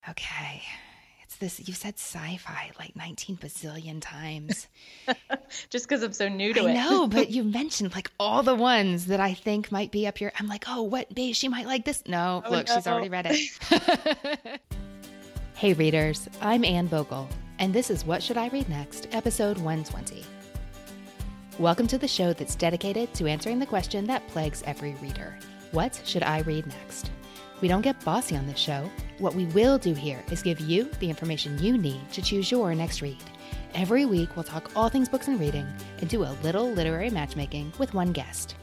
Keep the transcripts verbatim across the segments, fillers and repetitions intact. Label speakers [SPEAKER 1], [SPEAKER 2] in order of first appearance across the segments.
[SPEAKER 1] Okay. It's this, you said sci-fi like nineteen bazillion times.
[SPEAKER 2] Just because I'm so new to
[SPEAKER 1] I
[SPEAKER 2] it.
[SPEAKER 1] know, but you mentioned like all the ones that I think might be up here. I'm like, oh, what babe, she might like this. No,
[SPEAKER 2] Oh,
[SPEAKER 1] look,
[SPEAKER 2] no.
[SPEAKER 1] she's already read it. Hey readers, I'm Anne Vogel, and this is What Should I Read Next, episode one twenty. Welcome to the show that's dedicated to answering the question that plagues every reader. What should I read next? We don't get bossy on this show. What we will do here is give you the information you need to choose your next read. Every week, we'll talk all things books and reading and do a little literary matchmaking with one guest.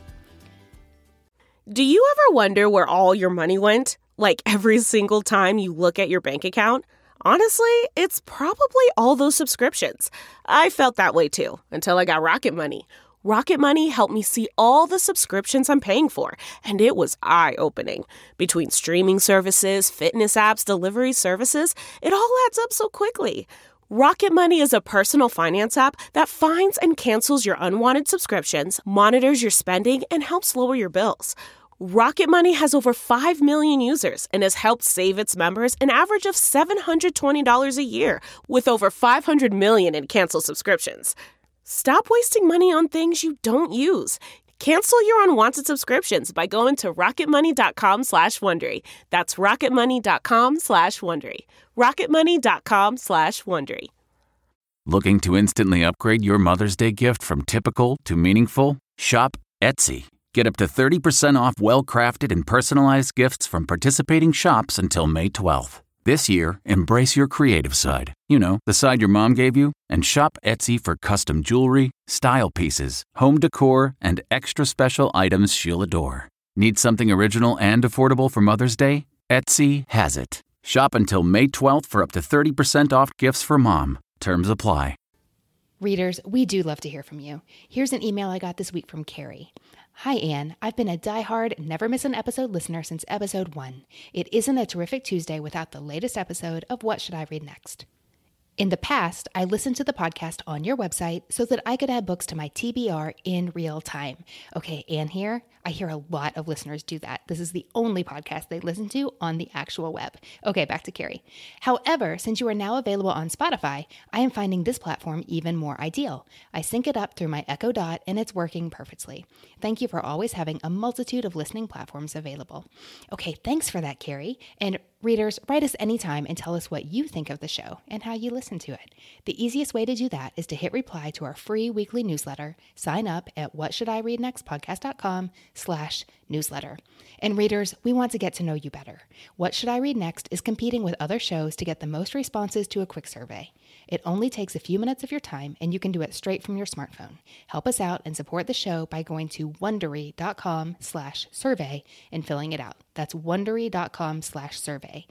[SPEAKER 3] Do you ever wonder where all your money went? Like every single time you look at your bank account? Honestly, it's probably all those subscriptions. I felt that way too, until I got Rocket Money. Rocket Money helped me see all the subscriptions I'm paying for, and it was eye-opening. Between streaming services, fitness apps, delivery services, it all adds up so quickly. Rocket Money is a personal finance app that finds and cancels your unwanted subscriptions, monitors your spending, and helps lower your bills. Rocket Money has over five million users and has helped save its members an average of seven hundred twenty dollars a year, with over five hundred million in canceled subscriptions. Stop wasting money on things you don't use. Cancel your unwanted subscriptions by going to rocketmoney.com slash Wondery. That's rocketmoney.com slash Wondery. rocketmoney.com slash Wondery.
[SPEAKER 4] Looking to instantly upgrade your Mother's Day gift from typical to meaningful? Shop Etsy. Get up to thirty percent off well-crafted and personalized gifts from participating shops until May twelfth. This year, embrace your creative side. You know, the side your mom gave you. And shop Etsy for custom jewelry, style pieces, home decor, and extra special items she'll adore. Need something original and affordable for Mother's Day? Etsy has it. Shop until May twelfth for up to thirty percent off gifts for mom. Terms apply.
[SPEAKER 1] Readers, we do love to hear from you. Here's an email I got this week from Carrie. Hi, Anne. I've been a diehard, never miss an episode listener since episode one. It isn't a terrific Tuesday without the latest episode of What Should I Read Next? In the past, I listened to the podcast on your website so that I could add books to my T B R in real time. Okay, Anne here. I hear a lot of listeners do that. This is the only podcast they listen to on the actual web. Okay, back to Carrie. However, since you are now available on Spotify, I am finding this platform even more ideal. I sync it up through my Echo Dot and it's working perfectly. Thank you for always having a multitude of listening platforms available. Okay, thanks for that, Carrie. And readers, write us anytime and tell us what you think of the show and how you listen to it. The easiest way to do that is to hit reply to our free weekly newsletter. Sign up at whatshouldireadnextpodcast.com slash newsletter. And readers, we want to get to know you better. What Should I Read Next is competing with other shows to get the most responses to a quick survey. It only takes a few minutes of your time and you can do it straight from your smartphone. Help us out and support the show by going to wondery.com slash survey and filling it out. That's wondery.com slash survey.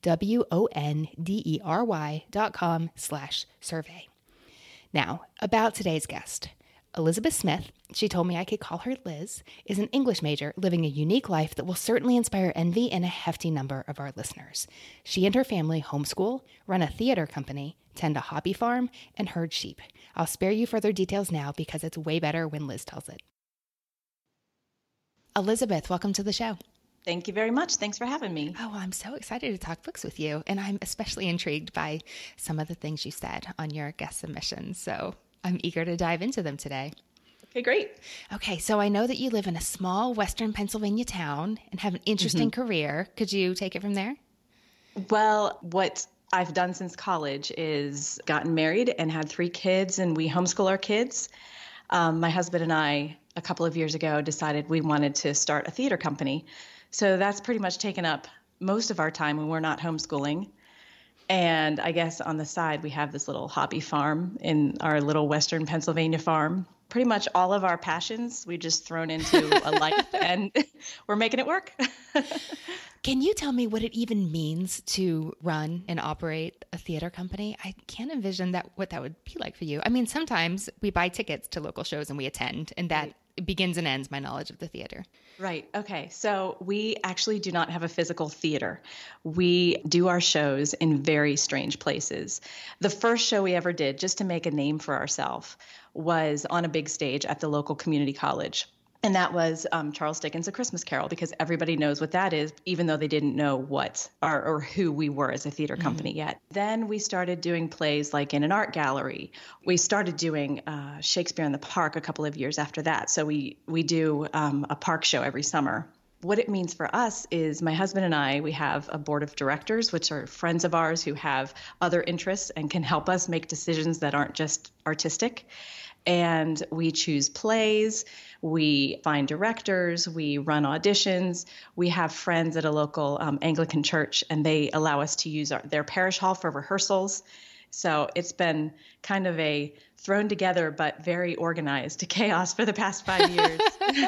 [SPEAKER 1] W-O-N-D-E-R-Y dot com slash survey. Now, about today's guest. Elizabeth Smith, she told me I could call her Liz, is an English major living a unique life that will certainly inspire envy in a hefty number of our listeners. She and her family homeschool, run a theater company, tend a hobby farm, and herd sheep. I'll spare you further details now because it's way better when Liz tells it. Elizabeth, welcome to the show.
[SPEAKER 2] Thank you very much. Thanks for having me.
[SPEAKER 1] Oh, well, I'm so excited to talk books with you, and I'm especially intrigued by some of the things you said on your guest submissions, so I'm eager to dive into them today.
[SPEAKER 2] Okay, great.
[SPEAKER 1] Okay, so I know that you live in a small western Pennsylvania town and have an interesting mm-hmm. career. Could you take it from there?
[SPEAKER 2] Well, what I've done since college is gotten married and had three kids, and we homeschool our kids. Um, my husband and I, a couple of years ago, decided we wanted to start a theater company. So that's pretty much taken up most of our time when we're not homeschooling. And I guess on the side, we have this little hobby farm in our little western Pennsylvania farm. Pretty much all of our passions, we just thrown into a life and we're making it work.
[SPEAKER 1] Can you tell me what it even means to run and operate a theater company? I can't envision that what that would be like for you. I mean, sometimes we buy tickets to local shows and we attend, and that right. begins and ends my knowledge of the theater.
[SPEAKER 2] Right. Okay. So we actually do not have a physical theater. We do our shows in very strange places. The first show we ever did, just to make a name for ourselves, was on a big stage at the local community college. And that was um, Charles Dickens' A Christmas Carol, because everybody knows what that is, even though they didn't know what or, or who we were as a theater company mm-hmm. yet. Then we started doing plays like in an art gallery. We started doing uh, Shakespeare in the Park a couple of years after that. So we, we do um, a park show every summer. What it means for us is my husband and I, we have a board of directors, which are friends of ours who have other interests and can help us make decisions that aren't just artistic. And we choose plays, we find directors, we run auditions. We have friends at a local um, Anglican church, and they allow us to use our, their parish hall for rehearsals. So it's been kind of a thrown together but very organized chaos for the past five years.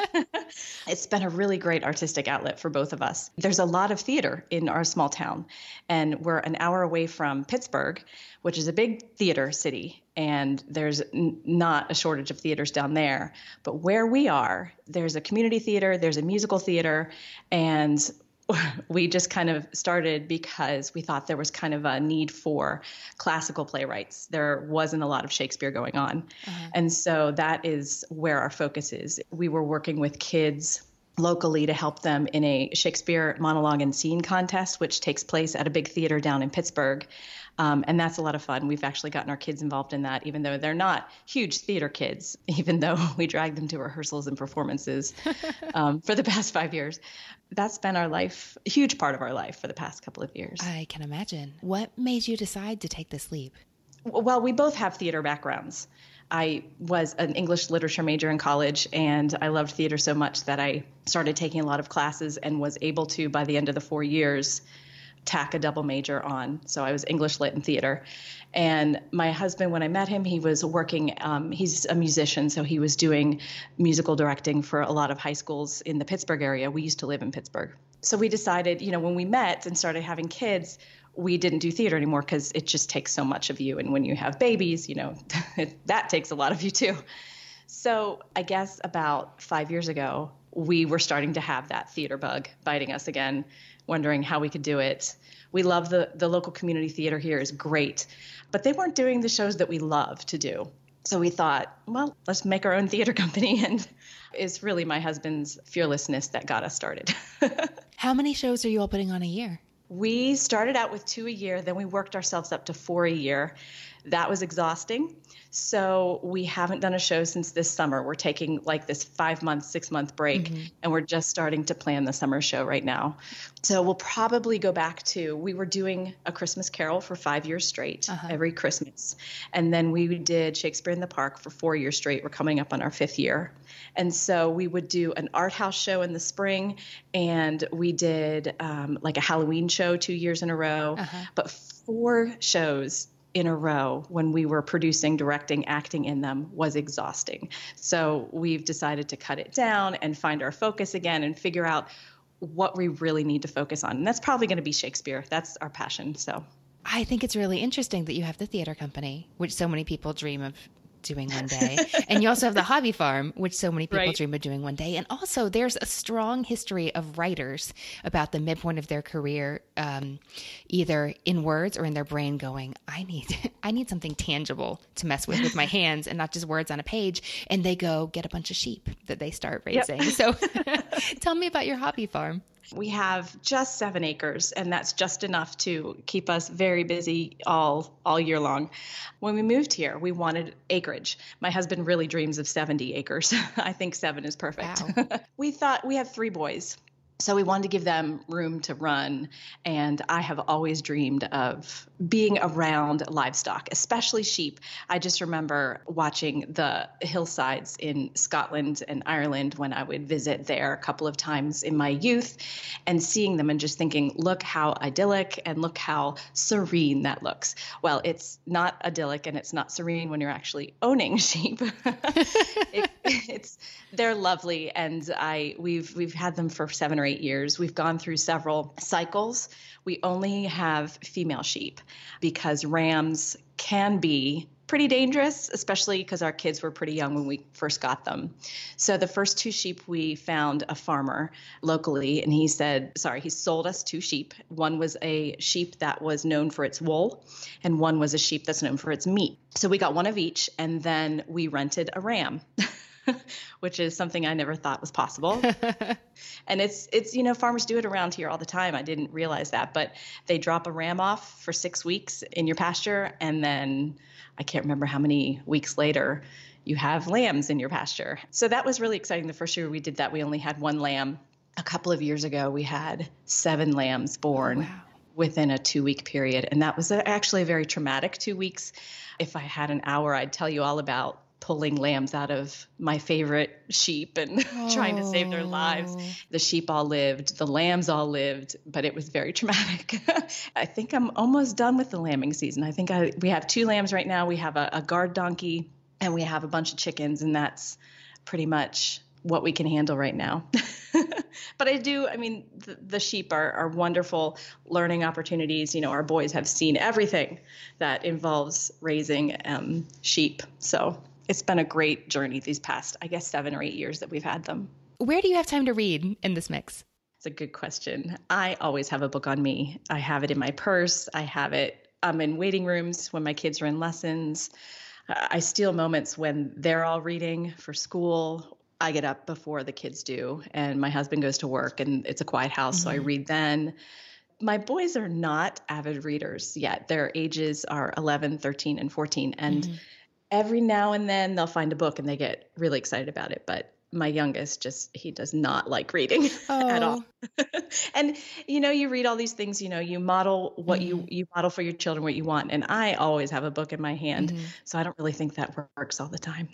[SPEAKER 2] It's been a really great artistic outlet for both of us. There's a lot of theater in our small town, and we're an hour away from Pittsburgh, which is a big theater city, and there's n- not a shortage of theaters down there. But where we are, there's a community theater, there's a musical theater, and we just kind of started because we thought there was kind of a need for classical playwrights. There wasn't a lot of Shakespeare going on. Uh-huh. And so that is where our focus is. We were working with kids locally to help them in a Shakespeare monologue and scene contest, which takes place at a big theater down in Pittsburgh. Um, and that's a lot of fun. We've actually gotten our kids involved in that, even though they're not huge theater kids, even though we drag them to rehearsals and performances um, for the past five years. That's been our life, a huge part of our life for the past couple of years.
[SPEAKER 1] I can imagine. What made you decide to take this leap?
[SPEAKER 2] Well, we both have theater backgrounds. I was an English literature major in college, and I loved theater so much that I started taking a lot of classes and was able to, by the end of the four years, tack a double major on. So I was English lit and theater. And my husband, when I met him, he was working, um, he's a musician, so he was doing musical directing for a lot of high schools in the Pittsburgh area. We used to live in Pittsburgh. So we decided, you know, when we met and started having kids, we didn't do theater anymore because it just takes so much of you. And when you have babies, you know, that takes a lot of you too. So I guess about five years ago, we were starting to have that theater bug biting us again, wondering how we could do it. We love the, the local community theater here is great, but they weren't doing the shows that we love to do. So we thought, well, let's make our own theater company. And it's really my husband's fearlessness that got us started.
[SPEAKER 1] How many shows are you all putting on a year?
[SPEAKER 2] We started out with two a year, then we worked ourselves up to four a year. That was exhausting. So we haven't done a show since this summer. We're taking like this five month, six month break, mm-hmm. and we're just starting to plan the summer show right now. So we'll probably go back to, we were doing A Christmas Carol for five years straight, uh-huh. every Christmas. And then we did Shakespeare in the Park for four years straight. We're coming up on our fifth year. And so we would do an art house show in the spring, and we did um, like a Halloween show two years in a row, uh-huh. but four shows in a row when we were producing, directing, acting in them was exhausting. So we've decided to cut it down and find our focus again and figure out what we really need to focus on. And that's probably going to be Shakespeare. That's our passion. So
[SPEAKER 1] I think it's really interesting that you have the theater company, which so many people dream of doing one day. And you also have the hobby farm, which so many people right. dream of doing one day. And also there's a strong history of writers about the midpoint of their career, um, either in words or in their brain going, I need, I need something tangible to mess with with my hands and not just words on a page. And they go get a bunch of sheep that they start raising. Yep. So tell me about your hobby farm.
[SPEAKER 2] We have just seven acres, and that's just enough to keep us very busy all all year long. When we moved here, we wanted acreage. My husband really dreams of seventy acres. I think seven is perfect. Wow. We thought we have three boys, so we wanted to give them room to run. And I have always dreamed of being around livestock, especially sheep. I just remember watching the hillsides in Scotland and Ireland when I would visit there a couple of times in my youth and seeing them and just thinking, look how idyllic and look how serene that looks. Well, it's not idyllic and it's not serene when you're actually owning sheep. it, it's they're lovely, and I we've we've had them for seven or eight years. We've gone through several cycles. We only have female sheep because rams can be pretty dangerous, especially because our kids were pretty young when we first got them. So the first two sheep, we found a farmer locally, and he said, sorry, he sold us two sheep. One was a sheep that was known for its wool, and one was a sheep that's known for its meat. So we got one of each, and then we rented a ram. which is something I never thought was possible. And it's, it's, you know, farmers do it around here all the time. I didn't realize that, but they drop a ram off for six weeks in your pasture. And then I can't remember how many weeks later you have lambs in your pasture. So that was really exciting. The first year we did that, we only had one lamb. A couple of years ago, we had seven lambs born. Wow. Within a two-week period. And that was actually a very traumatic two weeks. If I had an hour, I'd tell you all about pulling lambs out of my favorite sheep and oh. trying to save their lives. The sheep all lived, the lambs all lived, but it was very traumatic. I think I'm almost done with the lambing season. I think I, we have two lambs right now. We have a, a guard donkey and we have a bunch of chickens, and that's pretty much what we can handle right now. But I do, I mean, the, the sheep are, are wonderful learning opportunities. You know, our boys have seen everything that involves raising um, sheep. So it's been a great journey these past, I guess, seven or eight years that we've had them.
[SPEAKER 1] Where do you have time to read in this mix?
[SPEAKER 2] It's a good question. I always have a book on me. I have it in my purse. I have it um, in waiting rooms when my kids are in lessons. I steal moments when they're all reading for school. I get up before the kids do, and my husband goes to work, and it's a quiet house, mm-hmm. so I read then. My boys are not avid readers yet. Their ages are eleven, thirteen, and fourteen, and mm-hmm. every now and then they'll find a book, and they get really excited about it. But my youngest just, he does not like reading oh. at all. And, you know, you read all these things, you know, you model what mm-hmm. you, you model for your children, what you want. And I always have a book in my hand, mm-hmm. so I don't really think that works all the time.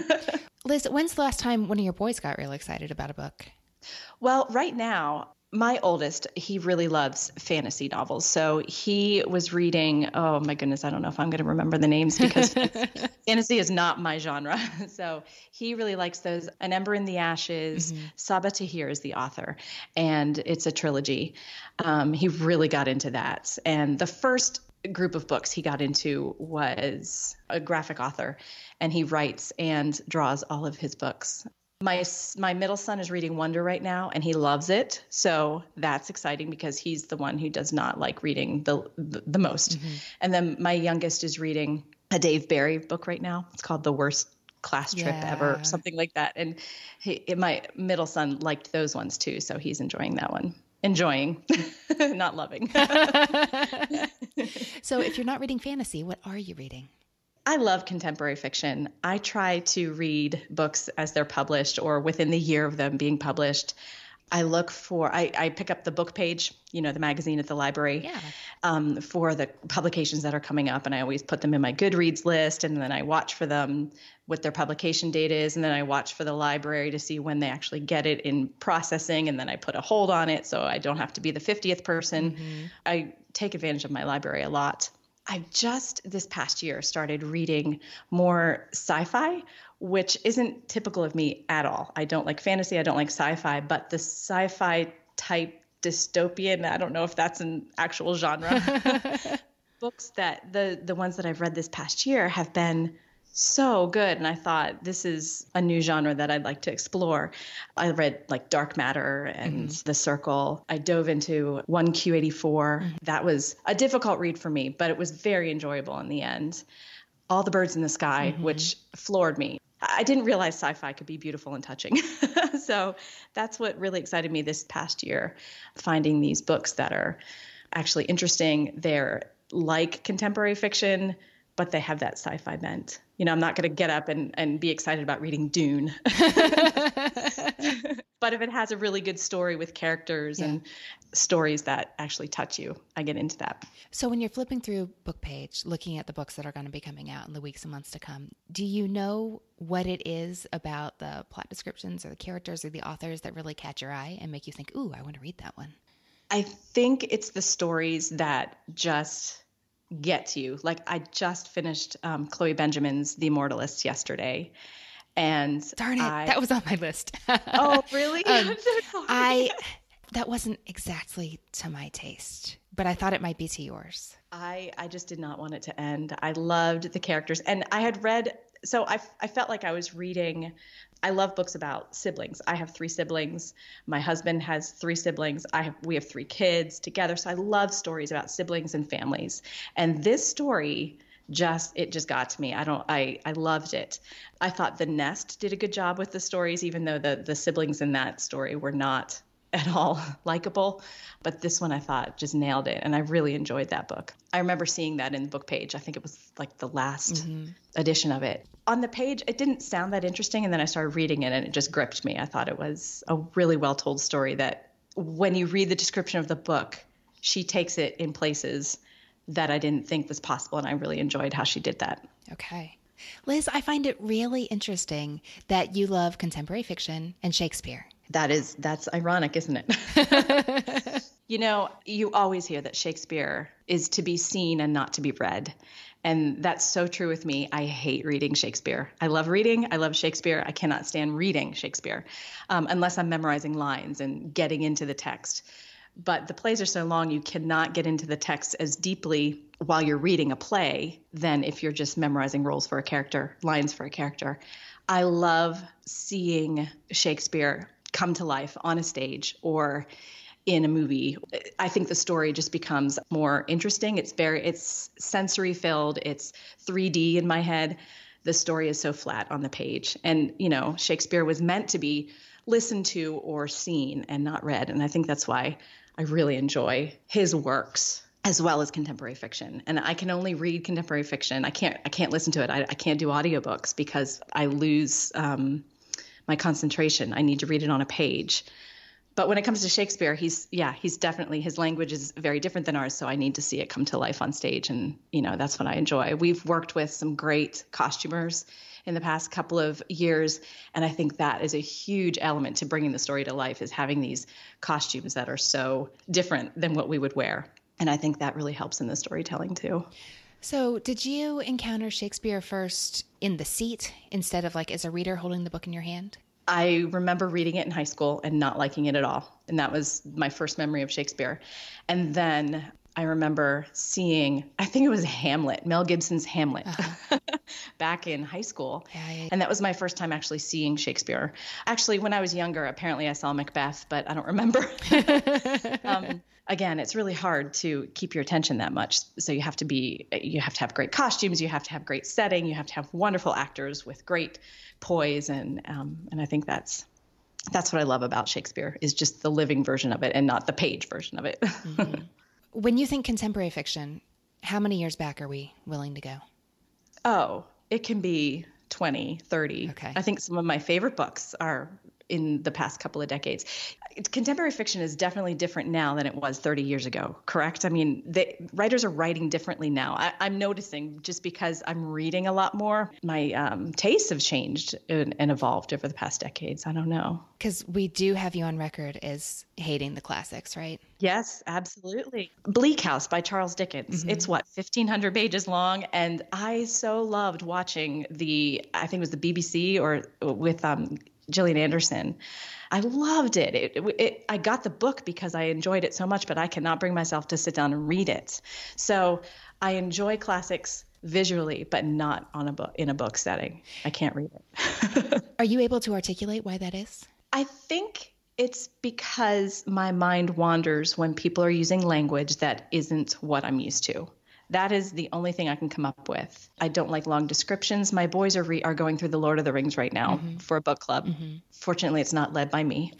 [SPEAKER 1] Liz, when's the last time one of your boys got real excited about a book?
[SPEAKER 2] Well, right now, my oldest, he really loves fantasy novels. So he was reading, oh my goodness, I don't know if I'm going to remember the names because fantasy is not my genre. So he really likes those. An Ember in the Ashes, mm-hmm. Sabaa Tahir is the author, and it's a trilogy. Um, he really got into that. And the first group of books he got into was a graphic author, and he writes and draws all of his books. My my middle son is reading Wonder right now, and he loves it. So that's exciting because he's the one who does not like reading the the, the most. Mm-hmm. And then my youngest is reading a Dave Barry book right now. It's called The Worst Class Trip yeah. Ever, something like that. And he, my middle son liked those ones too, so he's enjoying that one. Enjoying, not loving.
[SPEAKER 1] So if you're not reading fantasy, what are you reading?
[SPEAKER 2] I love contemporary fiction. I try to read books as they're published or within the year of them being published. I look for, I, I pick up the book page, you know, the magazine at the library
[SPEAKER 1] yeah.
[SPEAKER 2] um, for the publications that are coming up. And I always put them in my Goodreads list, and then I watch for them, what their publication date is. And then I watch for the library to see when they actually get it in processing. And then I put a hold on it so I don't have to be the fiftieth person. Mm-hmm. I take advantage of my library a lot. I just this past year started reading more sci-fi, which isn't typical of me at all. I don't like fantasy. I don't like sci-fi, but the sci-fi type dystopian, I don't know if that's an actual genre, books that the, the ones that I've read this past year have been so good. And I thought, this is a new genre that I'd like to explore. I read like Dark Matter and mm-hmm. The Circle. I dove into one Q eighty-four. Mm-hmm. That was a difficult read for me, but it was very enjoyable in the end. All the Birds in the Sky, mm-hmm. which floored me. I didn't realize sci-fi could be beautiful and touching. So that's what really excited me this past year, finding these books that are actually interesting. They're like contemporary fiction, but they have that sci-fi bent. You know, I'm not going to get up and, and be excited about reading Dune. But if it has a really good story with characters yeah. and stories that actually touch you, I get into that.
[SPEAKER 1] So when you're flipping through Book Page, looking at the books that are going to be coming out in the weeks and months to come, do you know what it is about the plot descriptions or the characters or the authors that really catch your eye and make you think, ooh, I want to read that one?
[SPEAKER 2] I think it's the stories that just get you. Like I just finished um, Chloe Benjamin's The Immortalists yesterday. And
[SPEAKER 1] darn it, I, that was on my list.
[SPEAKER 2] Oh, really?
[SPEAKER 1] um, I that wasn't exactly to my taste, but I thought it might be to yours.
[SPEAKER 2] I, I just did not want it to end. I loved the characters. And I had read, so I, I felt like I was reading, I love books about siblings. I have three siblings. My husband has three siblings. I have, we have three kids together. So I love stories about siblings and families. And this story just, it just got to me. I don't, I, I loved it. I thought The Nest did a good job with the stories, even though the, the siblings in that story were not at all likable. But this one I thought just nailed it. And I really enjoyed that book. I remember seeing that in the book page. I think it was like the last mm-hmm. edition of it. On the page, it didn't sound that interesting. And then I started reading it and it just gripped me. I thought it was a really well told story that when you read the description of the book, she takes it in places that I didn't think was possible. And I really enjoyed how she did that.
[SPEAKER 1] Okay. Liz, I find it really interesting that you love contemporary fiction and Shakespeare.
[SPEAKER 2] That is, that's ironic, isn't it? You know, you always hear that Shakespeare is to be seen and not to be read. And that's so true with me. I hate reading Shakespeare. I love reading. I love Shakespeare. I cannot stand reading Shakespeare um, unless I'm memorizing lines and getting into the text. But the plays are so long, you cannot get into the text as deeply while you're reading a play than if you're just memorizing roles for a character, lines for a character. I love seeing Shakespeare come to life on a stage or in a movie. I think the story just becomes more interesting. It's very, it's sensory filled. It's three D in my head. The story is so flat on the page. And, you know, Shakespeare was meant to be listened to or seen and not read. And I think that's why I really enjoy his works as well as contemporary fiction. And I can only read contemporary fiction. I can't, I can't listen to it. I, I can't do audiobooks because I lose um, my concentration. I need to read it on a page. But when it comes to Shakespeare, he's, yeah, he's definitely, his language is very different than ours. So I need to see it come to life on stage. And, you know, that's what I enjoy. We've worked with some great costumers in the past couple of years. And I think that is a huge element to bringing the story to life, is having these costumes that are so different than what we would wear. And I think that really helps in the storytelling too.
[SPEAKER 1] So did you encounter Shakespeare first in the seat instead of like as a reader holding the book in your hand?
[SPEAKER 2] I remember reading it in high school and not liking it at all. And that was my first memory of Shakespeare. And then I remember seeing, I think it was Hamlet, Mel Gibson's Hamlet, uh-huh. back in high school. Yeah, yeah, yeah. And that was my first time actually seeing Shakespeare. Actually, when I was younger, apparently I saw Macbeth, but I don't remember. um, again, it's really hard to keep your attention that much. So you have to be, you have to have great costumes, you have to have great setting, you have to have wonderful actors with great poise. And, um, and I think that's, that's what I love about Shakespeare, is just the living version of it and not the page version of it.
[SPEAKER 1] Mm-hmm. When you think contemporary fiction, how many years back are we willing to go?
[SPEAKER 2] Oh, it can be twenty, thirty.
[SPEAKER 1] Okay.
[SPEAKER 2] I think some of my favorite books are in the past couple of decades. Contemporary fiction is definitely different now than it was thirty years ago, correct? I mean, the writers are writing differently now. I, I'm noticing, just because I'm reading a lot more, my um, tastes have changed and, and evolved over the past decades. I don't know.
[SPEAKER 1] Because we do have you on record as hating the classics, right?
[SPEAKER 2] Yes, absolutely. Bleak House by Charles Dickens. Mm-hmm. It's what, fifteen hundred pages long. And I so loved watching the, I think it was the B B C or with um, Gillian Anderson. I loved it. It, it, it. I got the book because I enjoyed it so much, but I cannot bring myself to sit down and read it. So I enjoy classics visually, but not on a book, in a book setting. I can't read it.
[SPEAKER 1] Are you able to articulate why that is?
[SPEAKER 2] I think it's because my mind wanders when people are using language that isn't what I'm used to. That is the only thing I can come up with. I don't like long descriptions. My boys are re- are going through The Lord of the Rings right now mm-hmm. for a book club. Mm-hmm. Fortunately, it's not led by me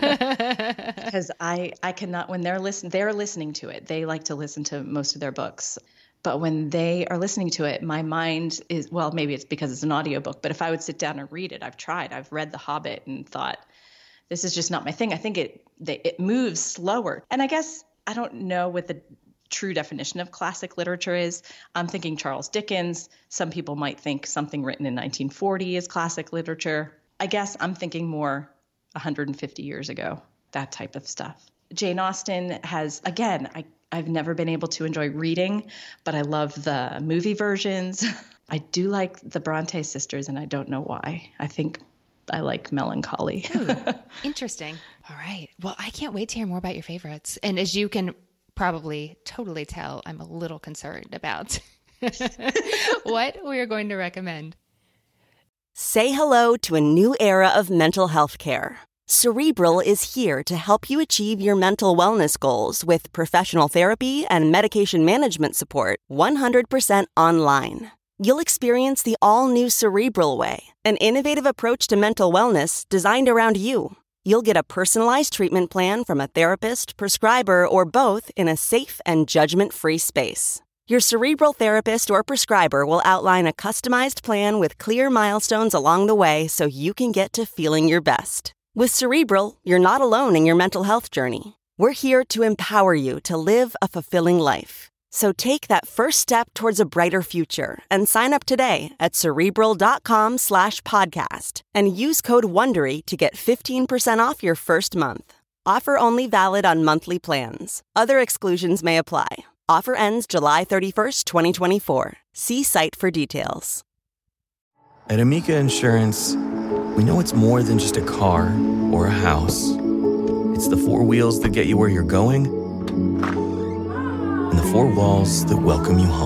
[SPEAKER 2] because I I cannot. When they're listen they're listening to it, they like to listen to most of their books. But when they are listening to it, my mind is, well, maybe it's because it's an audiobook, but if I would sit down and read it, I've tried. I've read The Hobbit and thought, this is just not my thing. I think it they, it moves slower. And I guess I don't know what the true definition of classic literature is. I'm thinking Charles Dickens. Some people might think something written in nineteen forty is classic literature. I guess I'm thinking more one hundred fifty years ago, that type of stuff. Jane Austen has, again, I, I've never been able to enjoy reading, but I love the movie versions. I do like the Bronte sisters, and I don't know why. I think I like melancholy.
[SPEAKER 1] Ooh, interesting. All right. Well, I can't wait to hear more about your favorites. And as you can probably totally tell, I'm a little concerned about what we're going to recommend.
[SPEAKER 5] Say hello to a new era of mental health care. Cerebral is here to help you achieve your mental wellness goals with professional therapy and medication management support one hundred percent online. You'll experience the all-new Cerebral Way, an innovative approach to mental wellness designed around you. You'll get a personalized treatment plan from a therapist, prescriber, or both in a safe and judgment-free space. Your Cerebral therapist or prescriber will outline a customized plan with clear milestones along the way so you can get to feeling your best. With Cerebral, you're not alone in your mental health journey. We're here to empower you to live a fulfilling life. So take that first step towards a brighter future and sign up today at Cerebral.com slash podcast and use code WONDERY to get fifteen percent off your first month. Offer only valid on monthly plans. Other exclusions may apply. Offer ends July thirty-first, twenty twenty-four. See site for details.
[SPEAKER 6] At Amica Insurance, we know it's more than just a car or a house. It's the four wheels that get you where you're going and the four walls that welcome you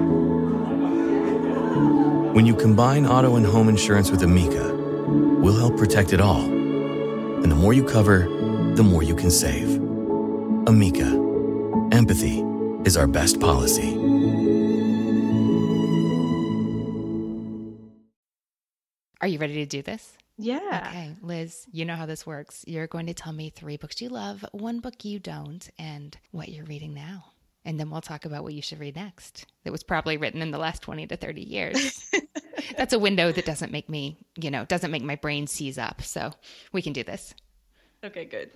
[SPEAKER 6] home. When you combine auto and home insurance with Amica, we'll help protect it all. And the more you cover, the more you can save. Amica. Empathy is our best policy.
[SPEAKER 1] Are you ready to do this?
[SPEAKER 2] Yeah.
[SPEAKER 1] Okay, Liz, you know how this works. You're going to tell me three books you love, one book you don't, and what you're reading now. And then we'll talk about what you should read next. That was probably written in the last twenty to thirty years. That's a window that doesn't make me, you know, doesn't make my brain seize up. So we can do this.
[SPEAKER 2] Okay, good.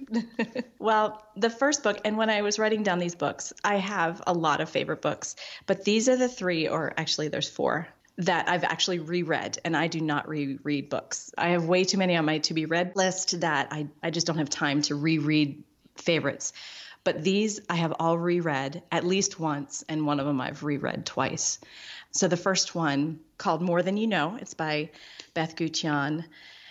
[SPEAKER 2] Well, the first book, and when I was writing down these books, I have a lot of favorite books, but these are the three, or actually there's four, that I've actually reread, and I do not reread books. I have way too many on my to-be-read list that I, I just don't have time to reread favorites. But these I have all reread at least once, and one of them I've reread twice. So the first one, called More Than You Know, it's by Beth Gutcheon.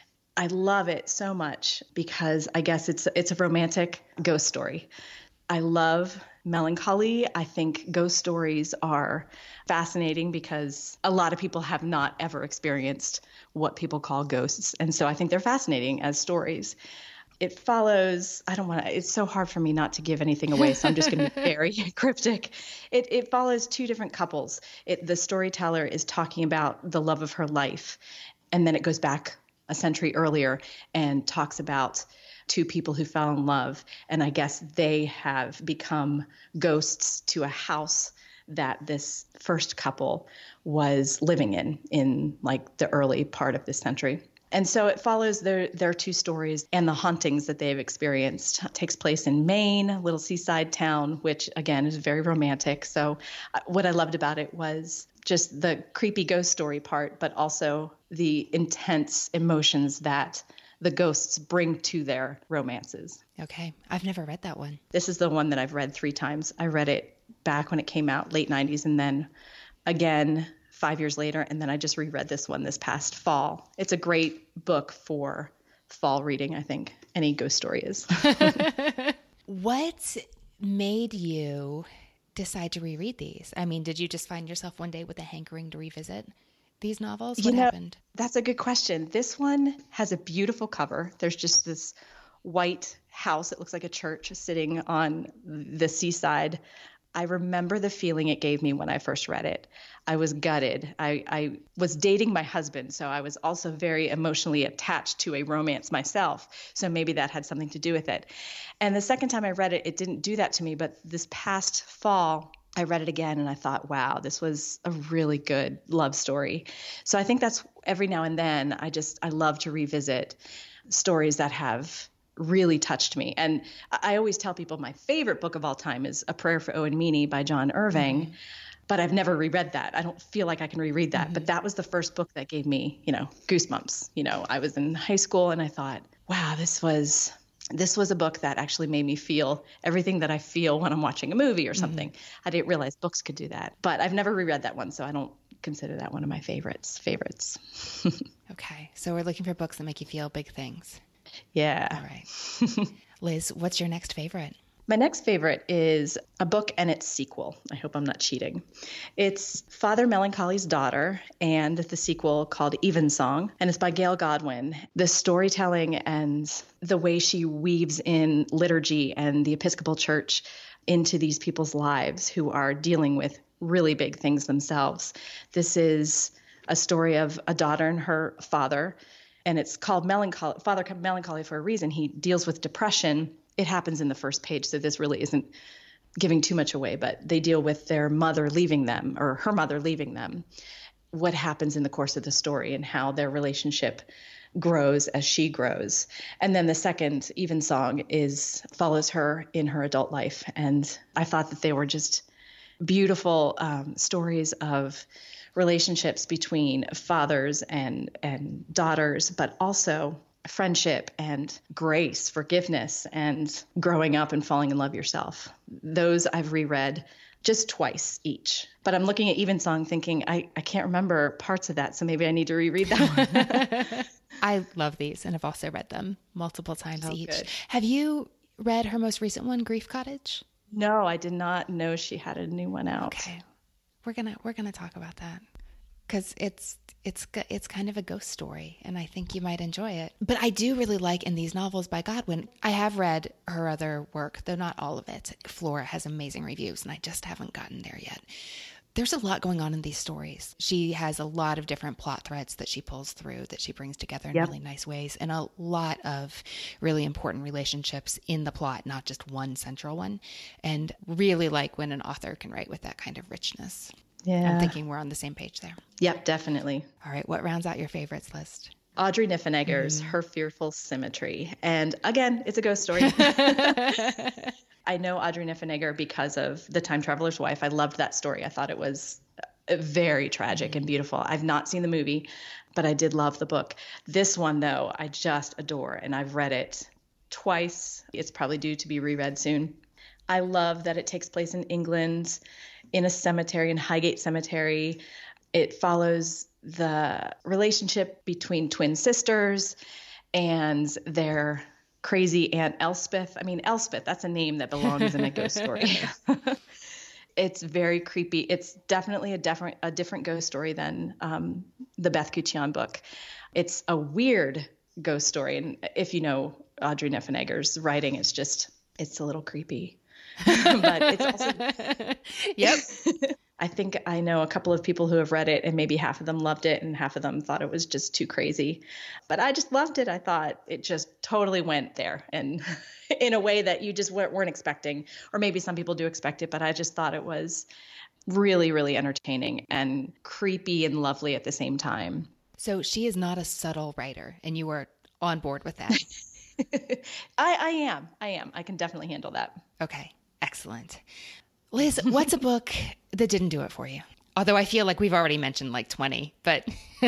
[SPEAKER 2] I love it so much because I guess it's it's a romantic ghost story. I love melancholy. I think ghost stories are fascinating because a lot of people have not ever experienced what people call ghosts. And so I think they're fascinating as stories. It follows, I don't want to, it's so hard for me not to give anything away, so I'm just going to be very cryptic. It it follows two different couples. It, the storyteller is talking about the love of her life, and then it goes back a century earlier and talks about two people who fell in love. And I guess they have become ghosts to a house that this first couple was living in, in like the early part of this century. And so it follows their, their two stories and the hauntings that they've experienced. It takes place in Maine, a little seaside town, which again is very romantic. So uh, what I loved about it was just the creepy ghost story part, but also the intense emotions that the ghosts bring to their romances.
[SPEAKER 1] Okay. I've never read that one.
[SPEAKER 2] This is the one that I've read three times. I read it back when it came out, late nineties, and then again five years later, and then I just reread this one this past fall. It's a great book for fall reading, I think. Any ghost story is.
[SPEAKER 1] What made you decide to reread these? I mean, did you just find yourself one day with a hankering to revisit these novels? What
[SPEAKER 2] you know,
[SPEAKER 1] happened?
[SPEAKER 2] That's a good question. This one has a beautiful cover. There's just this white house. It looks like a church sitting on the seaside. I remember the feeling it gave me when I first read it. I was gutted. I, I was dating my husband, so I was also very emotionally attached to a romance myself. So maybe that had something to do with it. And the second time I read it, it didn't do that to me. But this past fall, I read it again and I thought, wow, this was a really good love story. So I think that's every now and then I just, I love to revisit stories that have really touched me. And I always tell people my favorite book of all time is A Prayer for Owen Meany by John Irving, mm-hmm. but I've never reread that. I don't feel like I can reread that, mm-hmm. but that was the first book that gave me, you know, goosebumps. You know, I was in high school and I thought, wow, this was, this was a book that actually made me feel everything that I feel when I'm watching a movie or something. Mm-hmm. I didn't realize books could do that, but I've never reread that one. So I don't consider that one of my favorites, favorites.
[SPEAKER 1] Okay. So we're looking for books that make you feel big things.
[SPEAKER 2] Yeah.
[SPEAKER 1] All right. Liz, what's your next favorite?
[SPEAKER 2] My next favorite is a book and its sequel. I hope I'm not cheating. It's Father Melancholy's Daughter and the sequel called Evensong, and it's by Gail Godwin. The storytelling and the way she weaves in liturgy and the Episcopal Church into these people's lives who are dealing with really big things themselves. This is a story of a daughter and her father, and it's called Melancholy, Father Melancholy for a reason. He deals with depression. It happens in the first page, so this really isn't giving too much away, but they deal with their mother leaving them, or her mother leaving them, what happens in the course of the story and how their relationship grows as she grows. And then the second, Evensong, is follows her in her adult life. And I thought that they were just beautiful um, stories of relationships between fathers and, and daughters, but also friendship and grace, forgiveness, and growing up and falling in love yourself. Those I've reread just twice each. But I'm looking at Evensong thinking, I, I can't remember parts of that, so maybe I need to reread that one.
[SPEAKER 1] I love these and have also read them multiple times
[SPEAKER 2] Oh,
[SPEAKER 1] each.
[SPEAKER 2] good.
[SPEAKER 1] Have you read her most recent one, Grief Cottage?
[SPEAKER 2] No, I did not know she had a new one out.
[SPEAKER 1] Okay. We're going to we're going to talk about that. Cuz it's it's it's kind of a ghost story and I think you might enjoy it. But I do really like in these novels by Godwin. I have read her other work, though not all of it. Flora has amazing reviews and I just haven't gotten there yet. There's a lot going on in these stories. She has a lot of different plot threads that she pulls through, that she brings together in
[SPEAKER 2] Yep.
[SPEAKER 1] really nice ways, and a lot of really important relationships in the plot, not just one central one. And really like when an author can write with that kind of richness.
[SPEAKER 2] Yeah.
[SPEAKER 1] I'm thinking we're on the same page there.
[SPEAKER 2] Yep, definitely.
[SPEAKER 1] All right, what rounds out your favorites list?
[SPEAKER 2] Audrey Niffenegger's Her Fearful Symmetry. And again, it's a ghost story. I know Audrey Niffenegger because of The Time Traveler's Wife. I loved that story. I thought it was very tragic and beautiful. I've not seen the movie, but I did love the book. This one, though, I just adore, and I've read it twice. It's probably due to be reread soon. I love that it takes place in England, in a cemetery, in Highgate Cemetery. It follows the relationship between twin sisters and their crazy Aunt Elspeth. I mean, Elspeth, that's a name that belongs in a ghost story. It's very creepy. It's definitely a different a different ghost story than um, the Beth Kuchian book. It's a weird ghost story. And if you know Audrey Niffenegger's writing, it's just, it's a little creepy. But it's also...
[SPEAKER 1] Yep.
[SPEAKER 2] I think I know a couple of people who have read it and maybe half of them loved it and half of them thought it was just too crazy. But I just loved it. I thought it just totally went there and in a way that you just weren't, weren't expecting, or maybe some people do expect it, but I just thought it was really, really entertaining and creepy and lovely at the same time.
[SPEAKER 1] So she is not a subtle writer, and you are on board with that.
[SPEAKER 2] I, I am. I am. I can definitely handle that.
[SPEAKER 1] Okay, excellent. Liz, what's a book that didn't do it for you? Although I feel like we've already mentioned like twenty, but...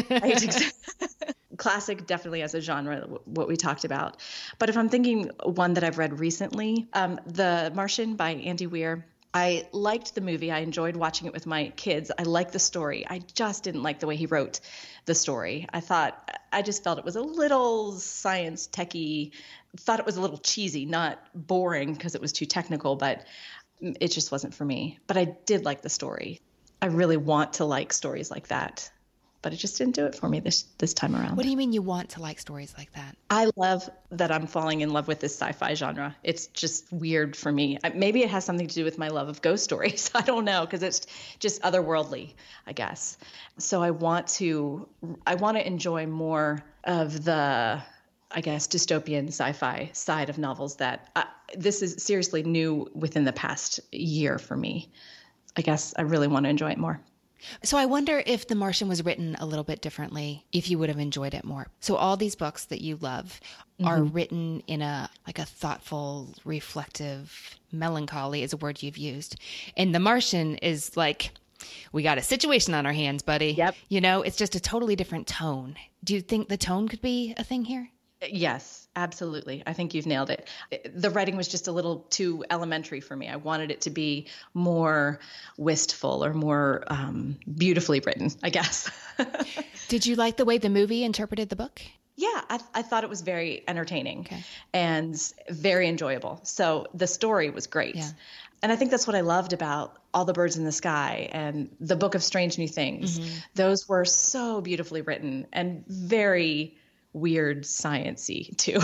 [SPEAKER 2] Classic definitely as a genre, what we talked about. But if I'm thinking one that I've read recently, um, The Martian by Andy Weir. I liked the movie. I enjoyed watching it with my kids. I liked the story. I just didn't like the way he wrote the story. I thought, I just felt it was a little science techy, thought it was a little cheesy, not boring because it was too technical, but it just wasn't for me. But I did like the story. I really want to like stories like that, but it just didn't do it for me this this time around.
[SPEAKER 1] What do you mean you want to like stories like that?
[SPEAKER 2] I love that I'm falling in love with this sci-fi genre. It's just weird for me. Maybe it has something to do with my love of ghost stories. I don't know, because it's just otherworldly, I guess. So I want to I want to enjoy more of the, I guess, dystopian sci-fi side of novels that uh, this is seriously new within the past year for me. I guess I really want to enjoy it more.
[SPEAKER 1] So I wonder if The Martian was written a little bit differently, if you would have enjoyed it more. So all these books that you love are mm-hmm. written in a like a thoughtful, reflective, melancholy is a word you've used. And The Martian is like, we got a situation on our hands, buddy.
[SPEAKER 2] Yep.
[SPEAKER 1] You know, it's just a totally different tone. Do you think the tone could be a thing here?
[SPEAKER 2] Yes, absolutely. I think you've nailed it. The writing was just a little too elementary for me. I wanted it to be more wistful or more um, beautifully written, I guess.
[SPEAKER 1] Did you like the way the movie interpreted the book?
[SPEAKER 2] Yeah, I, I thought it was very entertaining
[SPEAKER 1] Okay.
[SPEAKER 2] and very enjoyable. So the story was great.
[SPEAKER 1] Yeah.
[SPEAKER 2] And I think that's what I loved about All the Birds in the Sky and the Book of Strange New Things.
[SPEAKER 1] Mm-hmm.
[SPEAKER 2] Those were so beautifully written and very weird science-y too.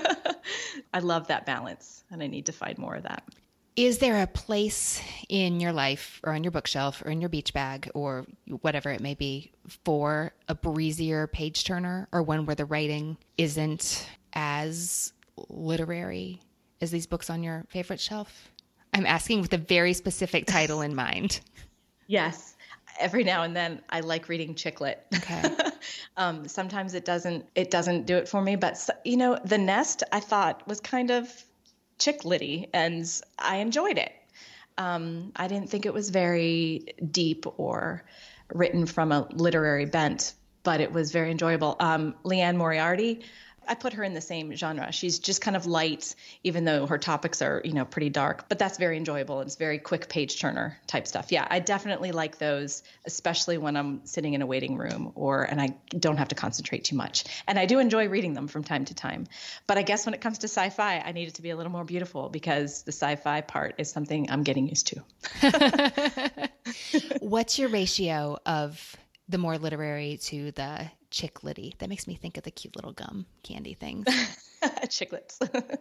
[SPEAKER 2] I love that balance, and I need to find more of that.
[SPEAKER 1] Is there a place in your life or on your bookshelf or in your beach bag or whatever it may be for a breezier page turner, or one where the writing isn't as literary as these books on your favorite shelf? I'm asking with a very specific title in mind.
[SPEAKER 2] Yes. Every now and then I like reading chick lit.
[SPEAKER 1] Okay.
[SPEAKER 2] um, sometimes it doesn't, it doesn't do it for me, but you know, The Nest I thought was kind of chick litty and I enjoyed it. Um, I didn't think it was very deep or written from a literary bent, but it was very enjoyable. Um, Leanne Moriarty, I put her in the same genre. She's just kind of light, even though her topics are, you know, pretty dark, but that's very enjoyable. It's very quick page turner type stuff. Yeah, I definitely like those, especially when I'm sitting in a waiting room or, and I don't have to concentrate too much. And I do enjoy reading them from time to time. But I guess when it comes to sci-fi, I need it to be a little more beautiful because the sci-fi part is something I'm getting used to.
[SPEAKER 1] What's your ratio of the more literary to the chick litty? That makes me think of the cute little gum candy things.
[SPEAKER 2] Chiclets.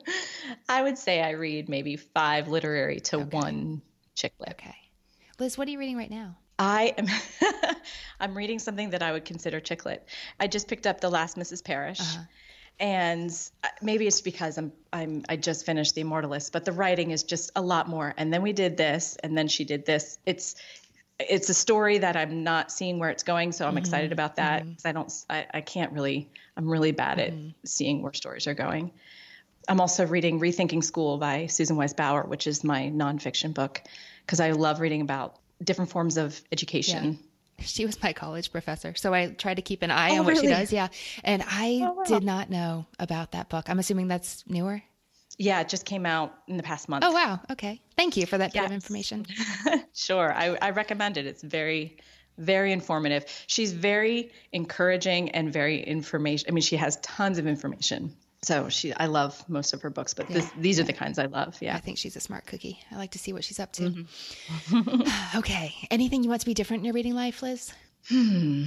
[SPEAKER 2] I would say I read maybe five literary to
[SPEAKER 1] Okay.
[SPEAKER 2] one chicklet.
[SPEAKER 1] Okay. Liz, what are you reading right now?
[SPEAKER 2] I am I'm reading something that I would consider chicklet. I just picked up The Last Missus Parrish.
[SPEAKER 1] Uh-huh.
[SPEAKER 2] And maybe it's because I'm I'm I just finished The Immortalist, but the writing is just a lot more. And then we did this, and then she did this. It's It's a story that I'm not seeing where it's going, so I'm mm-hmm. excited about that because mm-hmm. I don't, I, I can't really, I'm really bad mm-hmm. at seeing where stories are going. I'm also reading Rethinking School by Susan Wise Bauer, which is my nonfiction book, because I love reading about different forms of education.
[SPEAKER 1] Yeah. She was my college professor, so I try to keep an eye
[SPEAKER 2] oh,
[SPEAKER 1] on what
[SPEAKER 2] really?
[SPEAKER 1] she does. Yeah, and I
[SPEAKER 2] oh, wow.
[SPEAKER 1] did not know about that book. I'm assuming that's newer.
[SPEAKER 2] Yeah, it just came out in the past month.
[SPEAKER 1] Oh, wow. Okay. Thank you for that
[SPEAKER 2] yes.
[SPEAKER 1] bit of information.
[SPEAKER 2] Sure. I, I recommend it. It's very, very informative. She's very encouraging and very information. I mean, she has tons of information. So she, I love most of her books, but this, yeah. these are the kinds I love. Yeah.
[SPEAKER 1] I think she's a smart cookie. I like to see what she's up to. Mm-hmm. Okay. Anything you want to be different in your reading life, Liz?
[SPEAKER 2] Hmm.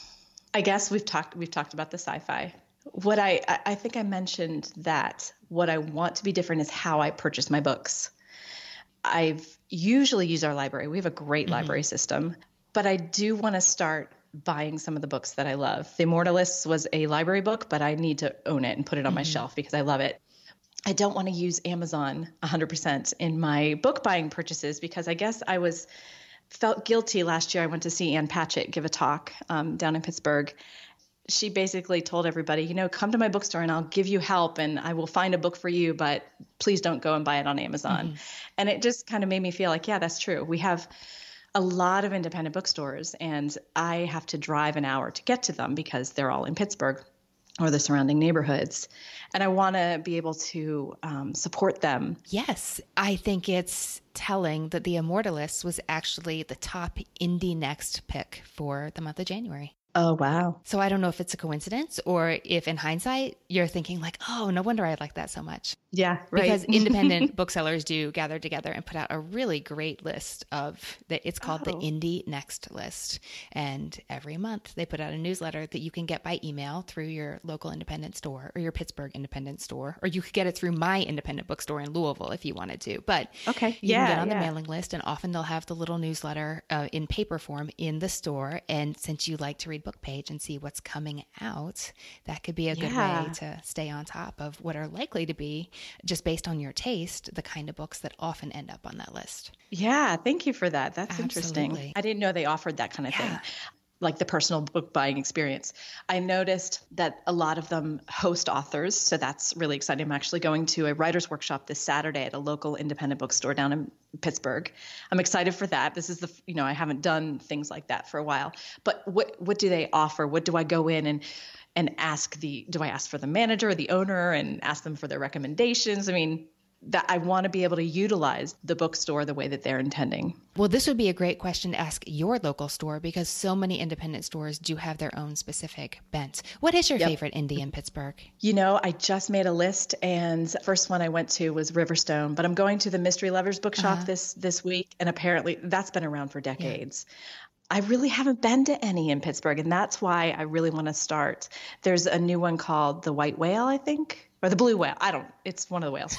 [SPEAKER 2] I guess we've talked, we've talked about the sci-fi. What I, I think I mentioned that what I want to be different is how I purchase my books. I've usually used our library. We have a great mm-hmm. library system, but I do want to start buying some of the books that I love. The Immortalists was a library book, but I need to own it and put it on mm-hmm. my shelf because I love it. I don't want to use Amazon one hundred percent in my book buying purchases because I guess I was felt guilty last year. I went to see Ann Patchett give a talk um, down in Pittsburgh. She basically told everybody, you know, come to my bookstore and I'll give you help and I will find a book for you, but please don't go and buy it on Amazon. Mm-hmm. And it just kind of made me feel like, yeah, that's true. We have a lot of independent bookstores and I have to drive an hour to get to them because they're all in Pittsburgh or the surrounding neighborhoods. And I want to be able to um, support them.
[SPEAKER 1] Yes. I think it's telling that The Immortalist was actually the top Indie Next pick for the month of January.
[SPEAKER 2] Oh, wow.
[SPEAKER 1] So I don't know if it's a coincidence or if in hindsight, you're thinking like, oh, no wonder I like that so much.
[SPEAKER 2] Yeah, right.
[SPEAKER 1] Because independent booksellers do gather together and put out a really great list of the, it's called oh. the Indie Next list. And every month they put out a newsletter that you can get by email through your local independent store or your Pittsburgh independent store, or you could get it through my independent bookstore in Louisville if you wanted to. But
[SPEAKER 2] okay.
[SPEAKER 1] you
[SPEAKER 2] yeah,
[SPEAKER 1] can get on
[SPEAKER 2] yeah.
[SPEAKER 1] the mailing list, and often they'll have the little newsletter uh, in paper form in the store. And since you like to read Book Page and see what's coming out, that could be a good
[SPEAKER 2] yeah.
[SPEAKER 1] way to stay on top of what are likely to be, just based on your taste, the kind of books that often end up on that list.
[SPEAKER 2] Yeah, thank you for that. That's
[SPEAKER 1] Absolutely.
[SPEAKER 2] Interesting. I didn't know they offered that kind of
[SPEAKER 1] yeah.
[SPEAKER 2] thing, like the personal book buying experience. I noticed that a lot of them host authors, so that's really exciting. I'm actually going to a writer's workshop this Saturday at a local independent bookstore down in Pittsburgh. I'm excited for that. This is the, you know, I haven't done things like that for a while, but what, what do they offer? What do I go in and, and ask the, do I ask for the manager or the owner and ask them for their recommendations? I mean, that I want to be able to utilize the bookstore the way that they're intending.
[SPEAKER 1] Well, this would be a great question to ask your local store because so many independent stores do have their own specific bent. What is your yep. favorite indie in Pittsburgh?
[SPEAKER 2] You know, I just made a list, and the first one I went to was Riverstone, but I'm going to the Mystery Lovers Bookshop uh-huh. this this week, and apparently that's been around for decades. Yeah. I really haven't been to any in Pittsburgh, and that's why I really want to start. There's a new one called The White Whale, I think. Or the Blue Whale. I don't, it's one of the whales.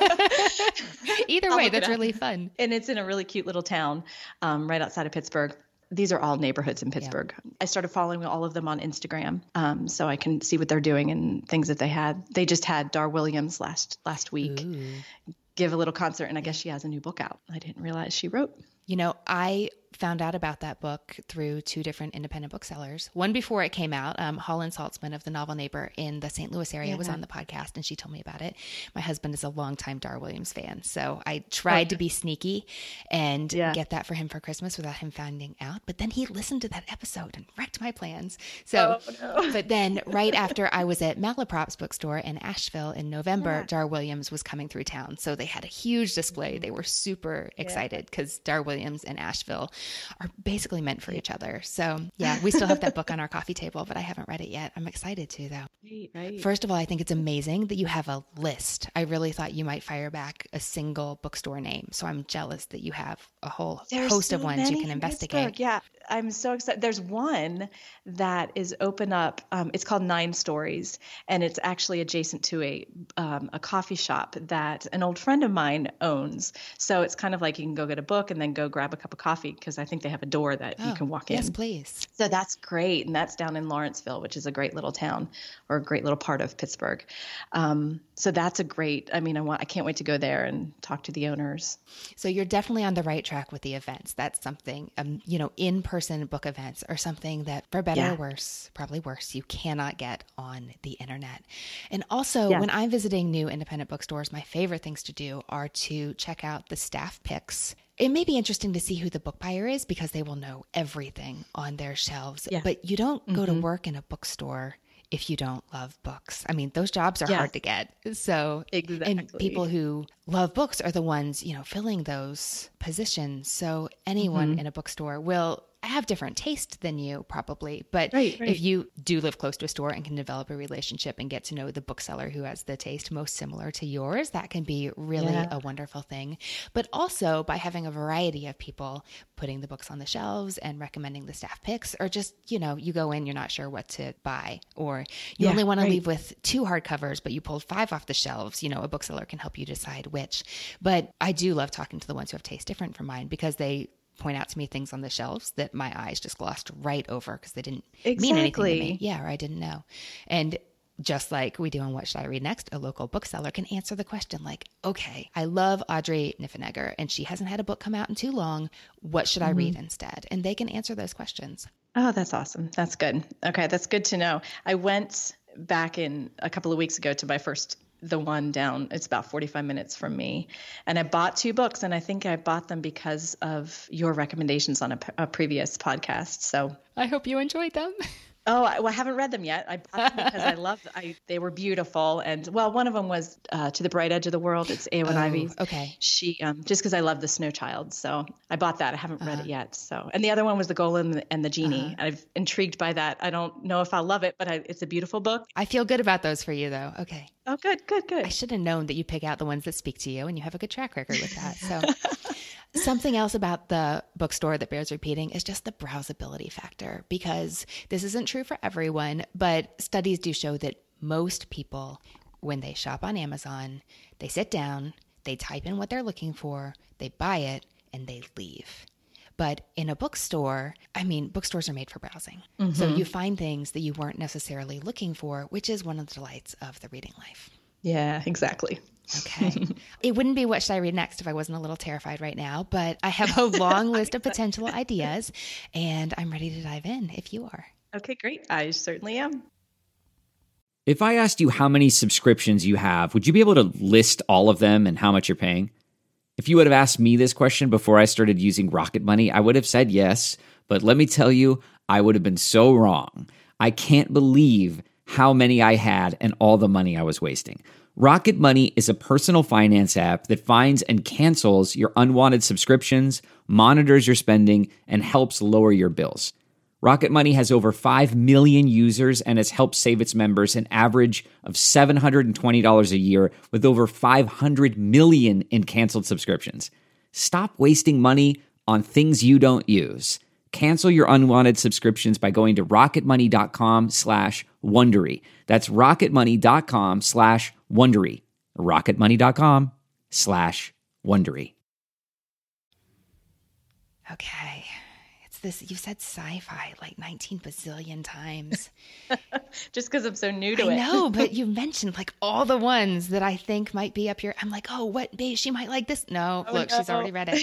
[SPEAKER 1] Either way, that's really fun.
[SPEAKER 2] And it's in a really cute little town um, right outside of Pittsburgh. These are all neighborhoods in Pittsburgh. Yeah. I started following all of them on Instagram um, so I can see what they're doing and things that they had. They just had Dar Williams last last week Ooh. give a little concert, and I guess she has a new book out. I didn't realize she wrote.
[SPEAKER 1] You know, I found out about that book through two different independent booksellers. One before it came out, um, Holland Saltzman of the Novel Neighbor in the Saint Louis area yeah. was on the podcast, and she told me about it. My husband is a longtime Dar Williams fan, so I tried okay. to be sneaky and yeah. get that for him for Christmas without him finding out. But then he listened to that episode and wrecked my plans. So, oh, no. But then right after I was at Malaprop's bookstore in Asheville in November, yeah. Dar Williams was coming through town. So they had a huge display. They were super excited because yeah. Dar Williams and Asheville are basically meant for each other. So yeah, we still have that book on our coffee table, but I haven't read it yet. I'm excited to though.
[SPEAKER 2] Right, right.
[SPEAKER 1] First of all, I think it's amazing that you have a list. I really thought you might fire back a single bookstore name. So I'm jealous that you have a whole
[SPEAKER 2] There's
[SPEAKER 1] host
[SPEAKER 2] so
[SPEAKER 1] of ones you can investigate.
[SPEAKER 2] Pittsburgh. Yeah, I'm so excited. There's one that is open up. Um, it's called Nine Stories, and it's actually adjacent to a um, a coffee shop that an old friend of mine owns. So it's kind of like you can go get a book and then go grab a cup of coffee because I think they have a door that oh, you can walk in.
[SPEAKER 1] Yes, please.
[SPEAKER 2] So that's great, and that's down in Lawrenceville, which is a great little town or a great little part of Pittsburgh. Um, so that's a great. I mean, I want. I can't wait to go there and talk to the owners.
[SPEAKER 1] So you're definitely on the right track with the events. That's something. Um, you know, in-person book events are something that, for better yeah. or worse, probably worse, you cannot get on the internet. And also, yeah. when I'm visiting new independent bookstores, my favorite things to do are to check out the staff picks. It may be interesting to see who the book buyer is because they will know everything on their shelves. Yeah. But you don't mm-hmm. go to work in a bookstore if you don't love books. I mean, those jobs are yes. hard to get. So,
[SPEAKER 2] exactly.
[SPEAKER 1] And people who love books are the ones, you know, filling those positions. So anyone mm-hmm. in a bookstore will have different taste than you probably, but
[SPEAKER 2] right, right.
[SPEAKER 1] if you do live close to a store and can develop a relationship and get to know the bookseller who has the taste most similar to yours, that can be really yeah. a wonderful thing. But also by having a variety of people putting the books on the shelves and recommending the staff picks, or just, you know, you go in, you're not sure what to buy, or you yeah, only want right. to leave with two hardcovers, but you pulled five off the shelves, you know, a bookseller can help you decide which. But I do love talking to the ones who have taste different from mine because they point out to me things on the shelves that my eyes just glossed right over because they didn't
[SPEAKER 2] exactly.
[SPEAKER 1] mean anything to me. Yeah, or I didn't know. And just like we do on What Should I Read Next, a local bookseller can answer the question like, okay, I love Audrey Niffenegger and she hasn't had a book come out in too long. What should mm-hmm. I read instead? And they can answer those questions.
[SPEAKER 2] Oh, that's awesome. That's good. Okay, that's good to know. I went back in a couple of weeks ago to my first the one down, it's about forty-five minutes from me. And I bought two books, and I think I bought them because of your recommendations on a, a previous podcast. So
[SPEAKER 1] I hope you enjoyed them.
[SPEAKER 2] Oh, I, well, I haven't read them yet. I bought them because I love, I, they were beautiful. And well, one of them was uh, To the Bright Edge of the World. It's Eowyn
[SPEAKER 1] oh,
[SPEAKER 2] Ivey.
[SPEAKER 1] Okay.
[SPEAKER 2] She, um, just because I love The Snow Child. So I bought that. I haven't uh-huh. read it yet. So, and the other one was The Golem and the Genie. Uh-huh. I'm intrigued by that. I don't know if I'll love it, but I, it's a beautiful book.
[SPEAKER 1] I feel good about those for you though. Okay.
[SPEAKER 2] Oh, good, good, good.
[SPEAKER 1] I should have known that you pick out the ones that speak to you and you have a good track record with that. So something else about the bookstore that bears repeating is just the browsability factor, because this isn't true for everyone, but studies do show that most people, when they shop on Amazon, they sit down, they type in what they're looking for, they buy it, and they leave. But in a bookstore, I mean, bookstores are made for browsing. Mm-hmm. So you find things that you weren't necessarily looking for, which is one of the delights of the reading life.
[SPEAKER 2] Yeah, exactly.
[SPEAKER 1] Okay. It wouldn't be What Should I Read Next if I wasn't a little terrified right now, but I have a long list of potential ideas, and I'm ready to dive in if you are.
[SPEAKER 2] Okay, great. I certainly am.
[SPEAKER 7] If I asked you how many subscriptions you have, would you be able to list all of them and how much you're paying? If you would have asked me this question before I started using Rocket Money, I would have said yes, but let me tell you, I would have been so wrong. I can't believe how many I had and all the money I was wasting. Rocket Money is a personal finance app that finds and cancels your unwanted subscriptions, monitors your spending, and helps lower your bills. Rocket Money has over five million users and has helped save its members an average of seven hundred twenty dollars a year with over five hundred million in canceled subscriptions. Stop wasting money on things you don't use. Cancel your unwanted subscriptions by going to rocketmoney.com slash Wondery. That's rocketmoney.com slash Wondery. rocketmoney.com slash Wondery.
[SPEAKER 1] Okay. It's this, you've said sci-fi like nineteen bazillion times.
[SPEAKER 2] Just because I'm so new to
[SPEAKER 1] I
[SPEAKER 2] it.
[SPEAKER 1] know, but you mentioned like all the ones that I think might be up here. I'm like, oh, what, babe, she might like this. No,
[SPEAKER 2] Oh,
[SPEAKER 1] look,
[SPEAKER 2] no.
[SPEAKER 1] she's already read it.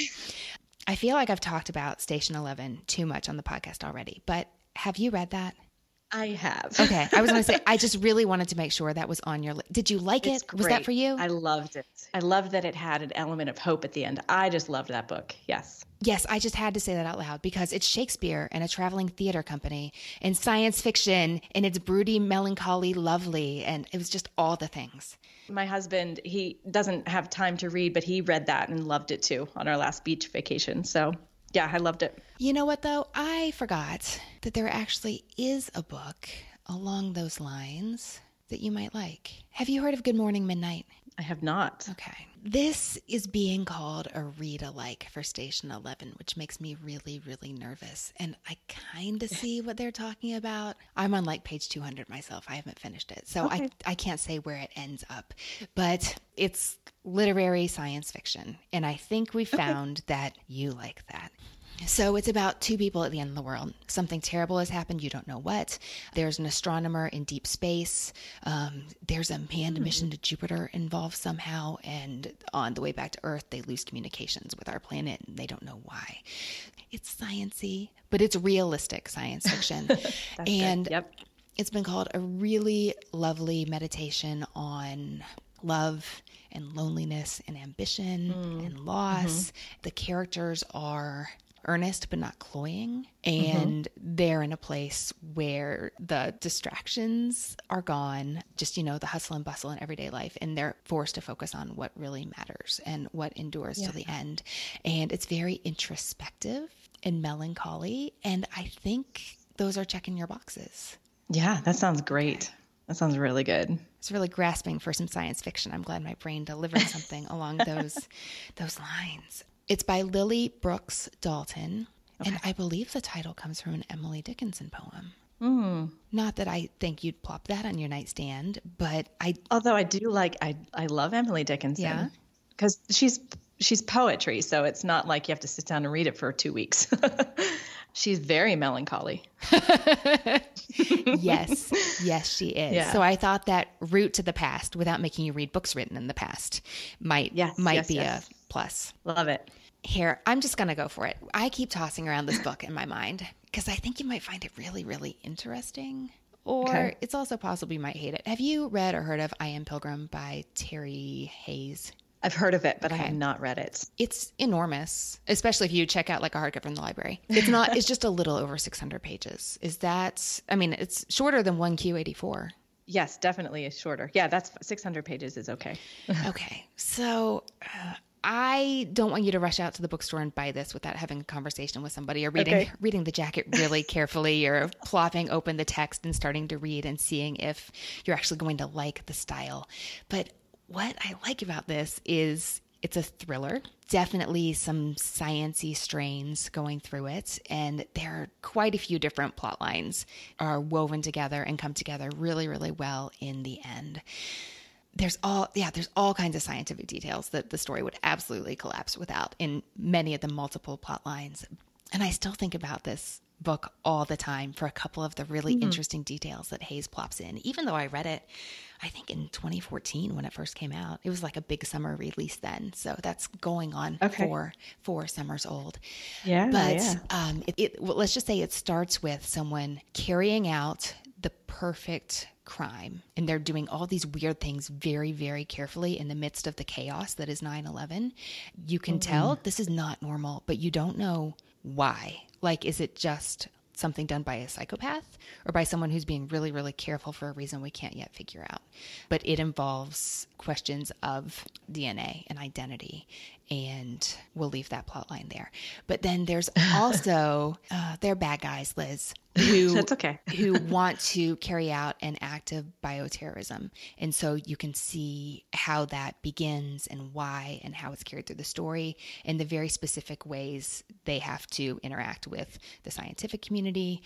[SPEAKER 1] I feel like I've talked about Station Eleven too much on the podcast already, but have you read that?
[SPEAKER 2] I have.
[SPEAKER 1] Okay. I was going to say, I just really wanted to make sure that was on your list. Did you like
[SPEAKER 2] It's
[SPEAKER 1] it? Was that
[SPEAKER 2] great.
[SPEAKER 1] for you?
[SPEAKER 2] I loved it. I loved that it had an element of hope at the end. I just loved that book. Yes.
[SPEAKER 1] Yes, I just had to say that out loud because it's Shakespeare and a traveling theater company and science fiction and it's broody, melancholy, lovely. And it was just all the things.
[SPEAKER 2] My husband, he doesn't have time to read, but he read that and loved it too on our last beach vacation. So yeah, I loved it.
[SPEAKER 1] You know what, though? I forgot that there actually is a book along those lines that you might like. Have you heard of Good Morning Midnight?
[SPEAKER 2] I have not.
[SPEAKER 1] Okay. This is being called a read-alike for Station Eleven, which makes me really, really nervous. And I kind of see what they're talking about. I'm on like page two hundred myself. I haven't finished it. So
[SPEAKER 2] Okay.
[SPEAKER 1] I, I can't say where it ends up. But it's literary science fiction. And I think we found that you like that. So it's about two people at the end of the world. Something terrible has happened. You don't know what. There's an astronomer in deep space. Um, there's a manned mission to Jupiter involved somehow. And on the way back to Earth, they lose communications with our planet and they don't know why. It's sciencey, but it's realistic science fiction.
[SPEAKER 2] That's
[SPEAKER 1] and
[SPEAKER 2] good. Yep.
[SPEAKER 1] it's been called a really lovely meditation on love and loneliness and ambition
[SPEAKER 2] Mm.
[SPEAKER 1] and loss.
[SPEAKER 2] Mm-hmm.
[SPEAKER 1] The characters are earnest but not cloying, and mm-hmm. they're in a place where the distractions are gone, just, you know, the hustle and bustle in everyday life, and they're forced to focus on what really matters and what endures
[SPEAKER 2] Yeah.
[SPEAKER 1] to the end. And it's very introspective and melancholy, and I think those are checking your boxes.
[SPEAKER 2] Yeah, that sounds great. That sounds really good.
[SPEAKER 1] It's really grasping for some science fiction. I'm glad my brain delivered something along those those lines. It's by Lily Brooks Dalton,
[SPEAKER 2] Okay.
[SPEAKER 1] and I believe the title comes from an Emily Dickinson poem.
[SPEAKER 2] Mm.
[SPEAKER 1] Not that I think you'd plop that on your nightstand, but I
[SPEAKER 2] Although I do like, I I love Emily Dickinson.
[SPEAKER 1] Yeah?
[SPEAKER 2] Because she's she's poetry, so it's not like you have to sit down and read it for two weeks. She's very melancholy.
[SPEAKER 1] yes, yes, she is.
[SPEAKER 2] Yeah.
[SPEAKER 1] So I thought that route to the past, without making you read books written in the past, might
[SPEAKER 2] Yes,
[SPEAKER 1] might
[SPEAKER 2] yes,
[SPEAKER 1] be
[SPEAKER 2] yes.
[SPEAKER 1] a plus.
[SPEAKER 2] Love it.
[SPEAKER 1] Here, I'm just going to go for it. I keep tossing around this book in my mind because I think you might find it really, really interesting. Or
[SPEAKER 2] Okay.
[SPEAKER 1] it's also possible you might hate it. Have you read or heard of I Am Pilgrim by Terry Hayes?
[SPEAKER 2] I've heard of it, but I
[SPEAKER 1] Okay.
[SPEAKER 2] have not read it.
[SPEAKER 1] It's enormous, especially if you check out like a hardcover in the library. It's not, it's just a little over six hundred pages. Is that, I mean, it's shorter than one Q eighty-four.
[SPEAKER 2] Yes, definitely is shorter. Yeah, that's six hundred pages is okay.
[SPEAKER 1] Okay. So uh, I don't want you to rush out to the bookstore and buy this without having a conversation with somebody or reading
[SPEAKER 2] Okay.
[SPEAKER 1] reading the jacket really carefully or plopping open the text and starting to read and seeing if you're actually going to like the style. But what I like about this is it's a thriller, definitely some science-y strains going through it, and there are quite a few different plot lines are woven together and come together really, really well in the end. There's all, yeah, there's all kinds of scientific details that the story would absolutely collapse without in many of the multiple plot lines. And I still think about this book all the time for a couple of the really mm-hmm. interesting details that Hayes plops in, even though I read it, I think in twenty fourteen when it first came out. It was like a big summer release then. So that's going on
[SPEAKER 2] Okay.
[SPEAKER 1] four, four summers old.
[SPEAKER 2] Yeah,
[SPEAKER 1] But
[SPEAKER 2] yeah.
[SPEAKER 1] um, it, it, well, let's just say it starts with someone carrying out the perfect crime. And they're doing all these weird things very, very carefully in the midst of the chaos that is nine eleven. You can mm-hmm. tell this is not normal, but you don't know why. Like, is it just something done by a psychopath or by someone who's being really, really careful for a reason we can't yet figure out. But it involves questions of D N A and identity, and we'll leave that plot line there. But then there's also, uh, they're bad guys, Liz, who,
[SPEAKER 2] That's okay.
[SPEAKER 1] who want to carry out an act of bioterrorism. And so you can see how that begins and why and how it's carried through the story and the very specific ways they have to interact with the scientific community.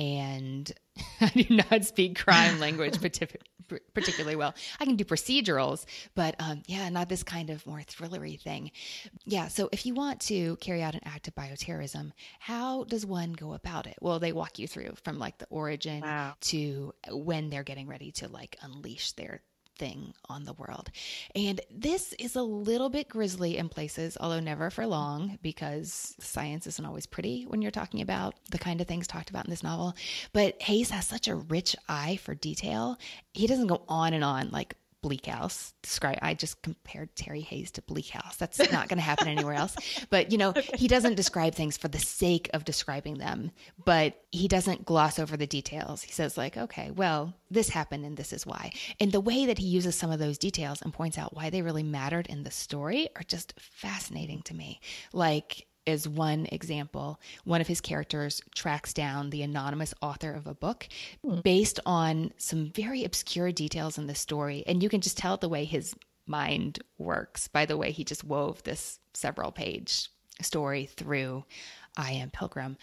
[SPEAKER 1] And I do not speak crime language particularly well. I can do procedurals, but um, yeah, not this kind of more thrillery thing. Yeah, so if you want to carry out an act of bioterrorism, how does one go about it? Well, they walk you through from like the origin
[SPEAKER 2] Wow.
[SPEAKER 1] to when they're getting ready to like unleash their thing on the world. And this is a little bit grisly in places, although never for long, because science isn't always pretty when you're talking about the kind of things talked about in this novel. But Hayes has such a rich eye for detail. He doesn't go on and on like Bleak House. Describe, I just compared Terry Hayes to Bleak House. That's not going to happen anywhere else. But, you know, okay. He doesn't describe things for the sake of describing them, but he doesn't gloss over the details. He says like, okay, well, this happened and this is why. And the way that he uses some of those details and points out why they really mattered in the story are just fascinating to me. Like, as one example, one of his characters tracks down the anonymous author of a book based on some very obscure details in the story. And you can just tell the way his mind works by the way he just wove this several page story through I Am Pilgrim.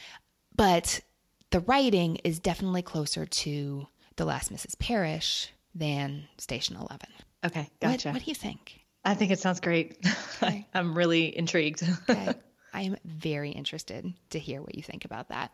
[SPEAKER 1] But the writing is definitely closer to The Last Missus Parrish than Station Eleven.
[SPEAKER 2] Okay, gotcha.
[SPEAKER 1] What, what do you think?
[SPEAKER 2] I think it sounds great.
[SPEAKER 1] Okay.
[SPEAKER 2] I'm really intrigued.
[SPEAKER 1] Okay. I am very interested to hear what you think about that.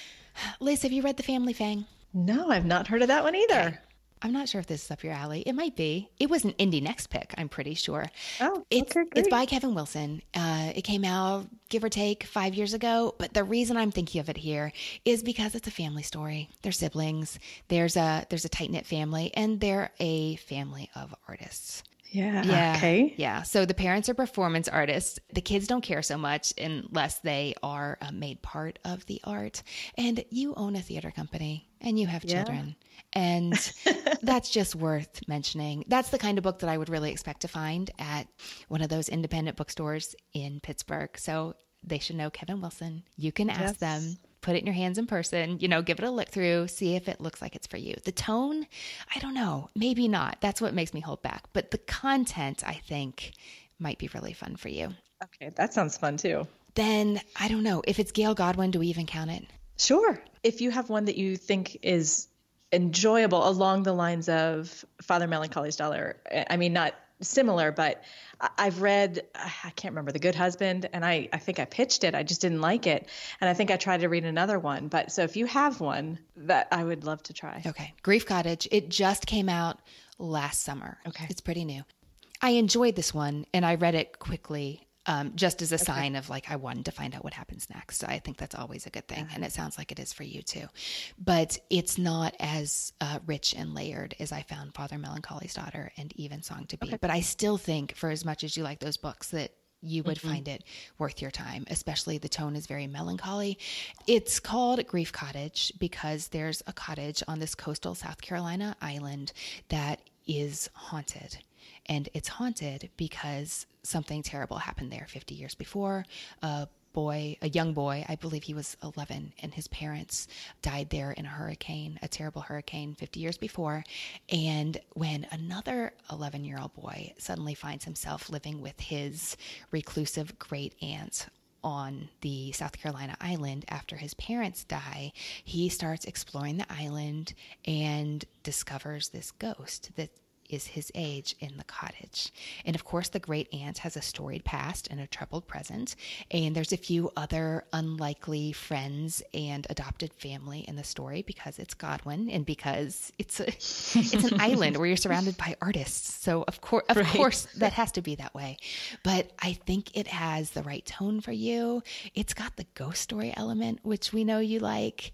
[SPEAKER 1] Liz, have you read The Family Fang?
[SPEAKER 2] No, I've not heard of that one either.
[SPEAKER 1] Okay. I'm not sure if this is up your alley. It might be. It was an indie next pick, I'm pretty sure.
[SPEAKER 2] Oh,
[SPEAKER 1] it's,
[SPEAKER 2] okay, great.
[SPEAKER 1] It's by Kevin Wilson. Uh, it came out, give or take, five years ago. But the reason I'm thinking of it here is because it's a family story. They're siblings. There's a there's a tight-knit family, and they're a family of artists.
[SPEAKER 2] Yeah.
[SPEAKER 1] Yeah.
[SPEAKER 2] Okay.
[SPEAKER 1] Yeah. So the parents are performance artists. The kids don't care so much unless they are uh, made part of the art. And you own a theater company and you have
[SPEAKER 2] Yeah.
[SPEAKER 1] children. And that's just worth mentioning. That's the kind of book that I would really expect to find at one of those independent bookstores in Pittsburgh. So they should know Kevin Wilson. You can ask
[SPEAKER 2] Yes.
[SPEAKER 1] them. Put it in your hands in person, you know, give it a look through, see if it looks like it's for you. The tone, I don't know, maybe not. That's what makes me hold back. But the content, I think, might be really fun for you.
[SPEAKER 2] Okay, that sounds fun too.
[SPEAKER 1] Then, I don't know, if it's Gail Godwin, do we even count it?
[SPEAKER 2] Sure. If you have one that you think is enjoyable along the lines of Father Melancholy's Daughter, I mean, not similar, but I've read, I can't remember, The Good Husband, and I, I think I pitched it. I just didn't like it. And I think I tried to read another one. But so if you have one, that I would love to try.
[SPEAKER 1] Okay. Grief Cottage. It just came out last summer.
[SPEAKER 2] Okay.
[SPEAKER 1] It's pretty new. I enjoyed this one, and I read it quickly. Um, just as a sign of like, I wanted to find out what happens next. I think that's always a good thing. And it sounds like it is for you too. But it's not as uh, rich and layered as I found Father Melancholy's Daughter and even Song to Be. Okay. But I still think for as much as you like those books that you would mm-hmm. find it worth your time, especially the tone is very melancholy. It's called Grief Cottage because there's a cottage on this coastal South Carolina island that is haunted. And it's haunted because something terrible happened there fifty years before. A boy, a young boy, I believe he was eleven, and his parents died there in a hurricane, a terrible hurricane fifty years before. And when another eleven-year-old boy suddenly finds himself living with his reclusive great aunt on the South Carolina island after his parents die, he starts exploring the island and discovers this ghost that is his age in the cottage. And of course, the great aunt has a storied past and a troubled present. And there's a few other unlikely friends and adopted family in the story because it's Godwin and because it's a, it's an island where you're surrounded by artists. So of course, of right. course, that has to be that way. But I think it has the right tone for you. It's got the ghost story element, which we know you like.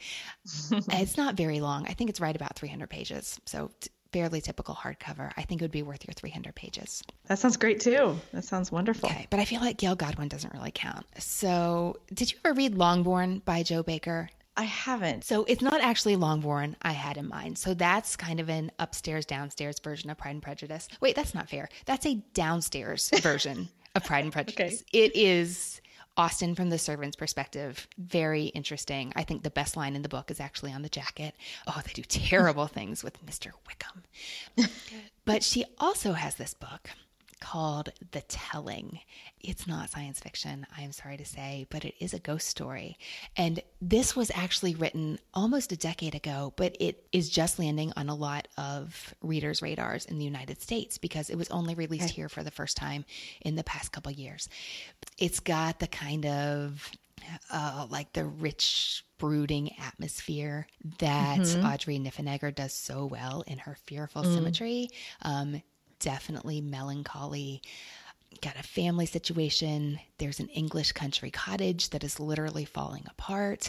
[SPEAKER 1] It's not very long. I think it's right about three hundred pages. So t- fairly typical hardcover. I think it would be worth your three hundred pages.
[SPEAKER 2] That sounds great too. That sounds wonderful.
[SPEAKER 1] Okay, but I feel like Gail Godwin doesn't really count. So did you ever read Longbourn by Joe Baker?
[SPEAKER 2] I haven't.
[SPEAKER 1] So it's not actually Longbourn I had in mind. So that's kind of an upstairs, downstairs version of Pride and Prejudice. Wait, that's not fair. That's a downstairs version of Pride and Prejudice. Okay. It is Austen from the servant's perspective. Very interesting. I think the best line in the book is actually on the jacket. Oh, they do terrible things with Mister Wickham. But she also has this book called The Telling. It's not science fiction, I'm sorry to say, but it is a ghost story. And this was actually written almost a decade ago, but it is just landing on a lot of readers' radars in the United States because it was only released okay. here for the first time in the past couple of years. It's got the kind of uh, like the rich, brooding atmosphere that mm-hmm. Audrey Niffenegger does so well in her Fearful mm. Symmetry. Um, definitely melancholy. Got a family situation. There's an English country cottage that is literally falling apart.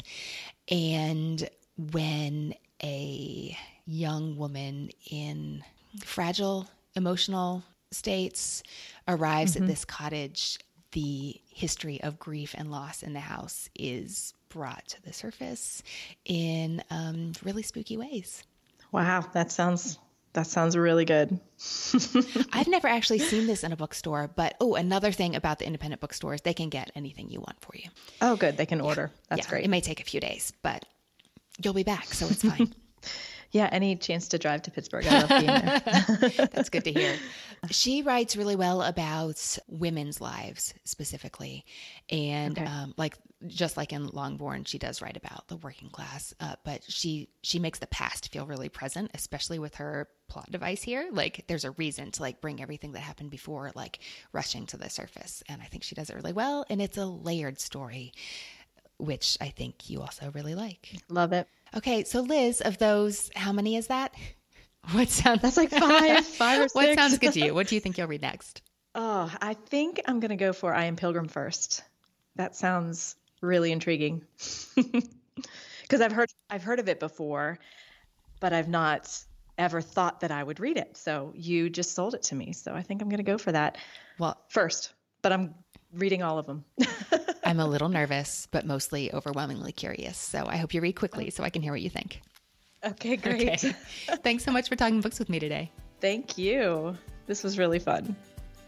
[SPEAKER 1] And when a young woman in fragile emotional states arrives mm-hmm. at this cottage, the history of grief and loss in the house is brought to the surface in um, really spooky ways.
[SPEAKER 2] Wow, that sounds that sounds really good.
[SPEAKER 1] I've never actually seen this in a bookstore, but oh, another thing about the independent bookstores, they can get anything you want for you.
[SPEAKER 2] Oh, good. They can order.
[SPEAKER 1] Yeah.
[SPEAKER 2] That's
[SPEAKER 1] yeah.
[SPEAKER 2] great.
[SPEAKER 1] It may take a few days, but you'll be back, so it's fine.
[SPEAKER 2] Yeah, any chance to drive to Pittsburgh. I love being there.
[SPEAKER 1] That's good to hear. She writes really well about women's lives specifically. And okay. um, like just like in Longbourn, she does write about the working class. Uh, but she she makes the past feel really present, especially with her plot device here. Like there's a reason to like bring everything that happened before, like rushing to the surface. And I think she does it really well. And it's a layered story, which I think you also really like.
[SPEAKER 2] Love it.
[SPEAKER 1] Okay, so Liz, of those, how many is that? What sounds
[SPEAKER 2] That's like five, five or six.
[SPEAKER 1] What sounds good to you? What do you think you'll read next?
[SPEAKER 2] Oh, I think I'm going to go for I Am Pilgrim first. That sounds really intriguing. Because I've heard I've heard of it before, but I've not ever thought that I would read it. So you just sold it to me. So I think I'm going to go for that. Well, first, but I'm reading all of them.
[SPEAKER 1] I'm a little nervous, but mostly overwhelmingly curious. So I hope you read quickly so I can hear what you think.
[SPEAKER 2] Okay, great. Okay.
[SPEAKER 1] Thanks so much for talking books with me today.
[SPEAKER 2] Thank you. This was really fun.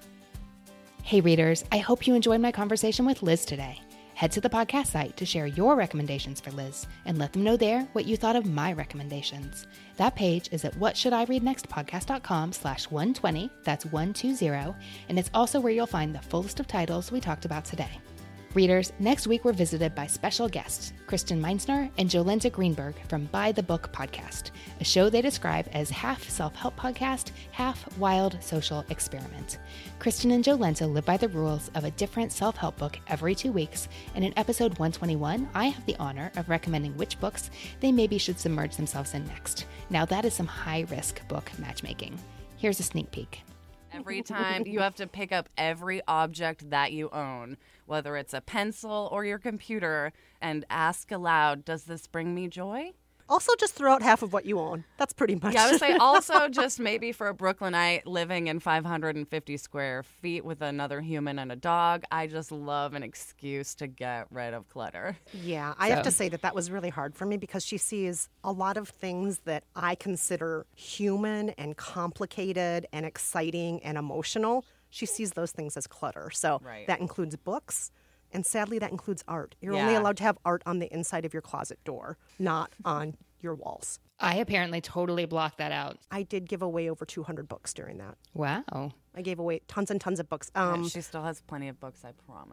[SPEAKER 1] Hey, readers. I hope you enjoyed my conversation with Liz today. Head to the podcast site to share your recommendations for Liz and let them know there what you thought of my recommendations. That page is at whatshouldireadnextpodcast.com slash 120. That's one two zero. And it's also where you'll find the full list of titles we talked about today. Readers, next week we're visited by special guests, Kristen Meinsner and Jolenta Greenberg from By the Book Podcast, a show they describe as half self-help podcast, half wild social experiment. Kristen and Jolenta live by the rules of a different self-help book every two weeks, and in episode one twenty-one, I have the honor of recommending which books they maybe should submerge themselves in next. Now that is some high-risk book matchmaking. Here's a sneak peek.
[SPEAKER 8] Every time you have to pick up every object that you own, whether it's a pencil or your computer, and ask aloud, does this bring me joy?
[SPEAKER 9] Also, just throw out half of what you own. That's pretty much.
[SPEAKER 8] Yeah, I would say also just maybe for a Brooklynite living in five hundred fifty square feet with another human and a dog, I just love an excuse to get rid of clutter.
[SPEAKER 9] Yeah, I so. have to say that that was really hard for me because she sees a lot of things that I consider human and complicated and exciting and emotional. She sees those things as clutter. So right. that includes books. And sadly, that includes art. You're yeah. only allowed to have art on the inside of your closet door, not on your walls.
[SPEAKER 1] I apparently totally blocked that out.
[SPEAKER 9] I did give away over two hundred books during that.
[SPEAKER 1] Wow.
[SPEAKER 9] I gave away tons and tons of books. Um,
[SPEAKER 8] yeah, she still has plenty of books, I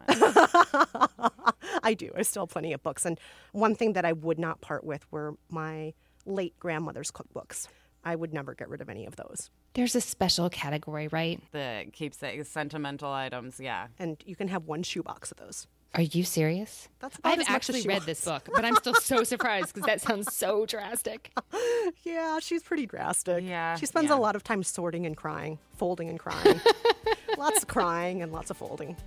[SPEAKER 8] promise.
[SPEAKER 9] I do. I still have plenty of books. And one thing that I would not part with were my late grandmother's cookbooks. I would never get rid of any of those.
[SPEAKER 1] There's a special category, right?
[SPEAKER 8] The keepsake, sentimental items, yeah.
[SPEAKER 9] And you can have one shoebox of those.
[SPEAKER 1] Are you serious?
[SPEAKER 9] That's
[SPEAKER 1] I've actually read this book, but I'm still so surprised because that sounds so drastic.
[SPEAKER 9] Yeah, she's pretty drastic.
[SPEAKER 8] Yeah,
[SPEAKER 9] she spends
[SPEAKER 8] yeah.
[SPEAKER 9] a lot of time sorting and crying, folding and crying. Lots of crying and lots of folding.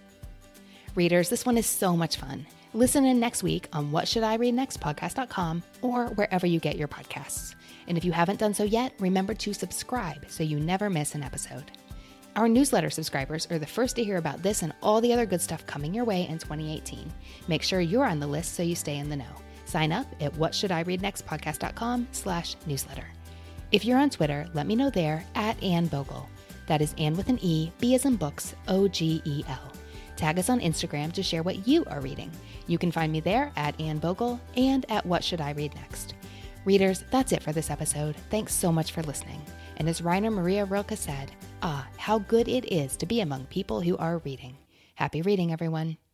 [SPEAKER 1] Readers, this one is so much fun. Listen in next week on what should I read next podcast dot com or wherever you get your podcasts. And if you haven't done so yet, remember to subscribe so you never miss an episode. Our newsletter subscribers are the first to hear about this and all the other good stuff coming your way in twenty eighteen. Make sure you're on the list so you stay in the know. Sign up at whatshouldireadnextpodcast.com slash newsletter. If you're on Twitter, let me know there at Anne Bogle. That is Anne with an E, B as in books, O G E L. Tag us on Instagram to share what you are reading. You can find me there at Anne Bogle and at What Should I Read Next. Readers, that's it for this episode. Thanks so much for listening. And as Rainer Maria Rilke said, ah, how good it is to be among people who are reading. Happy reading, everyone.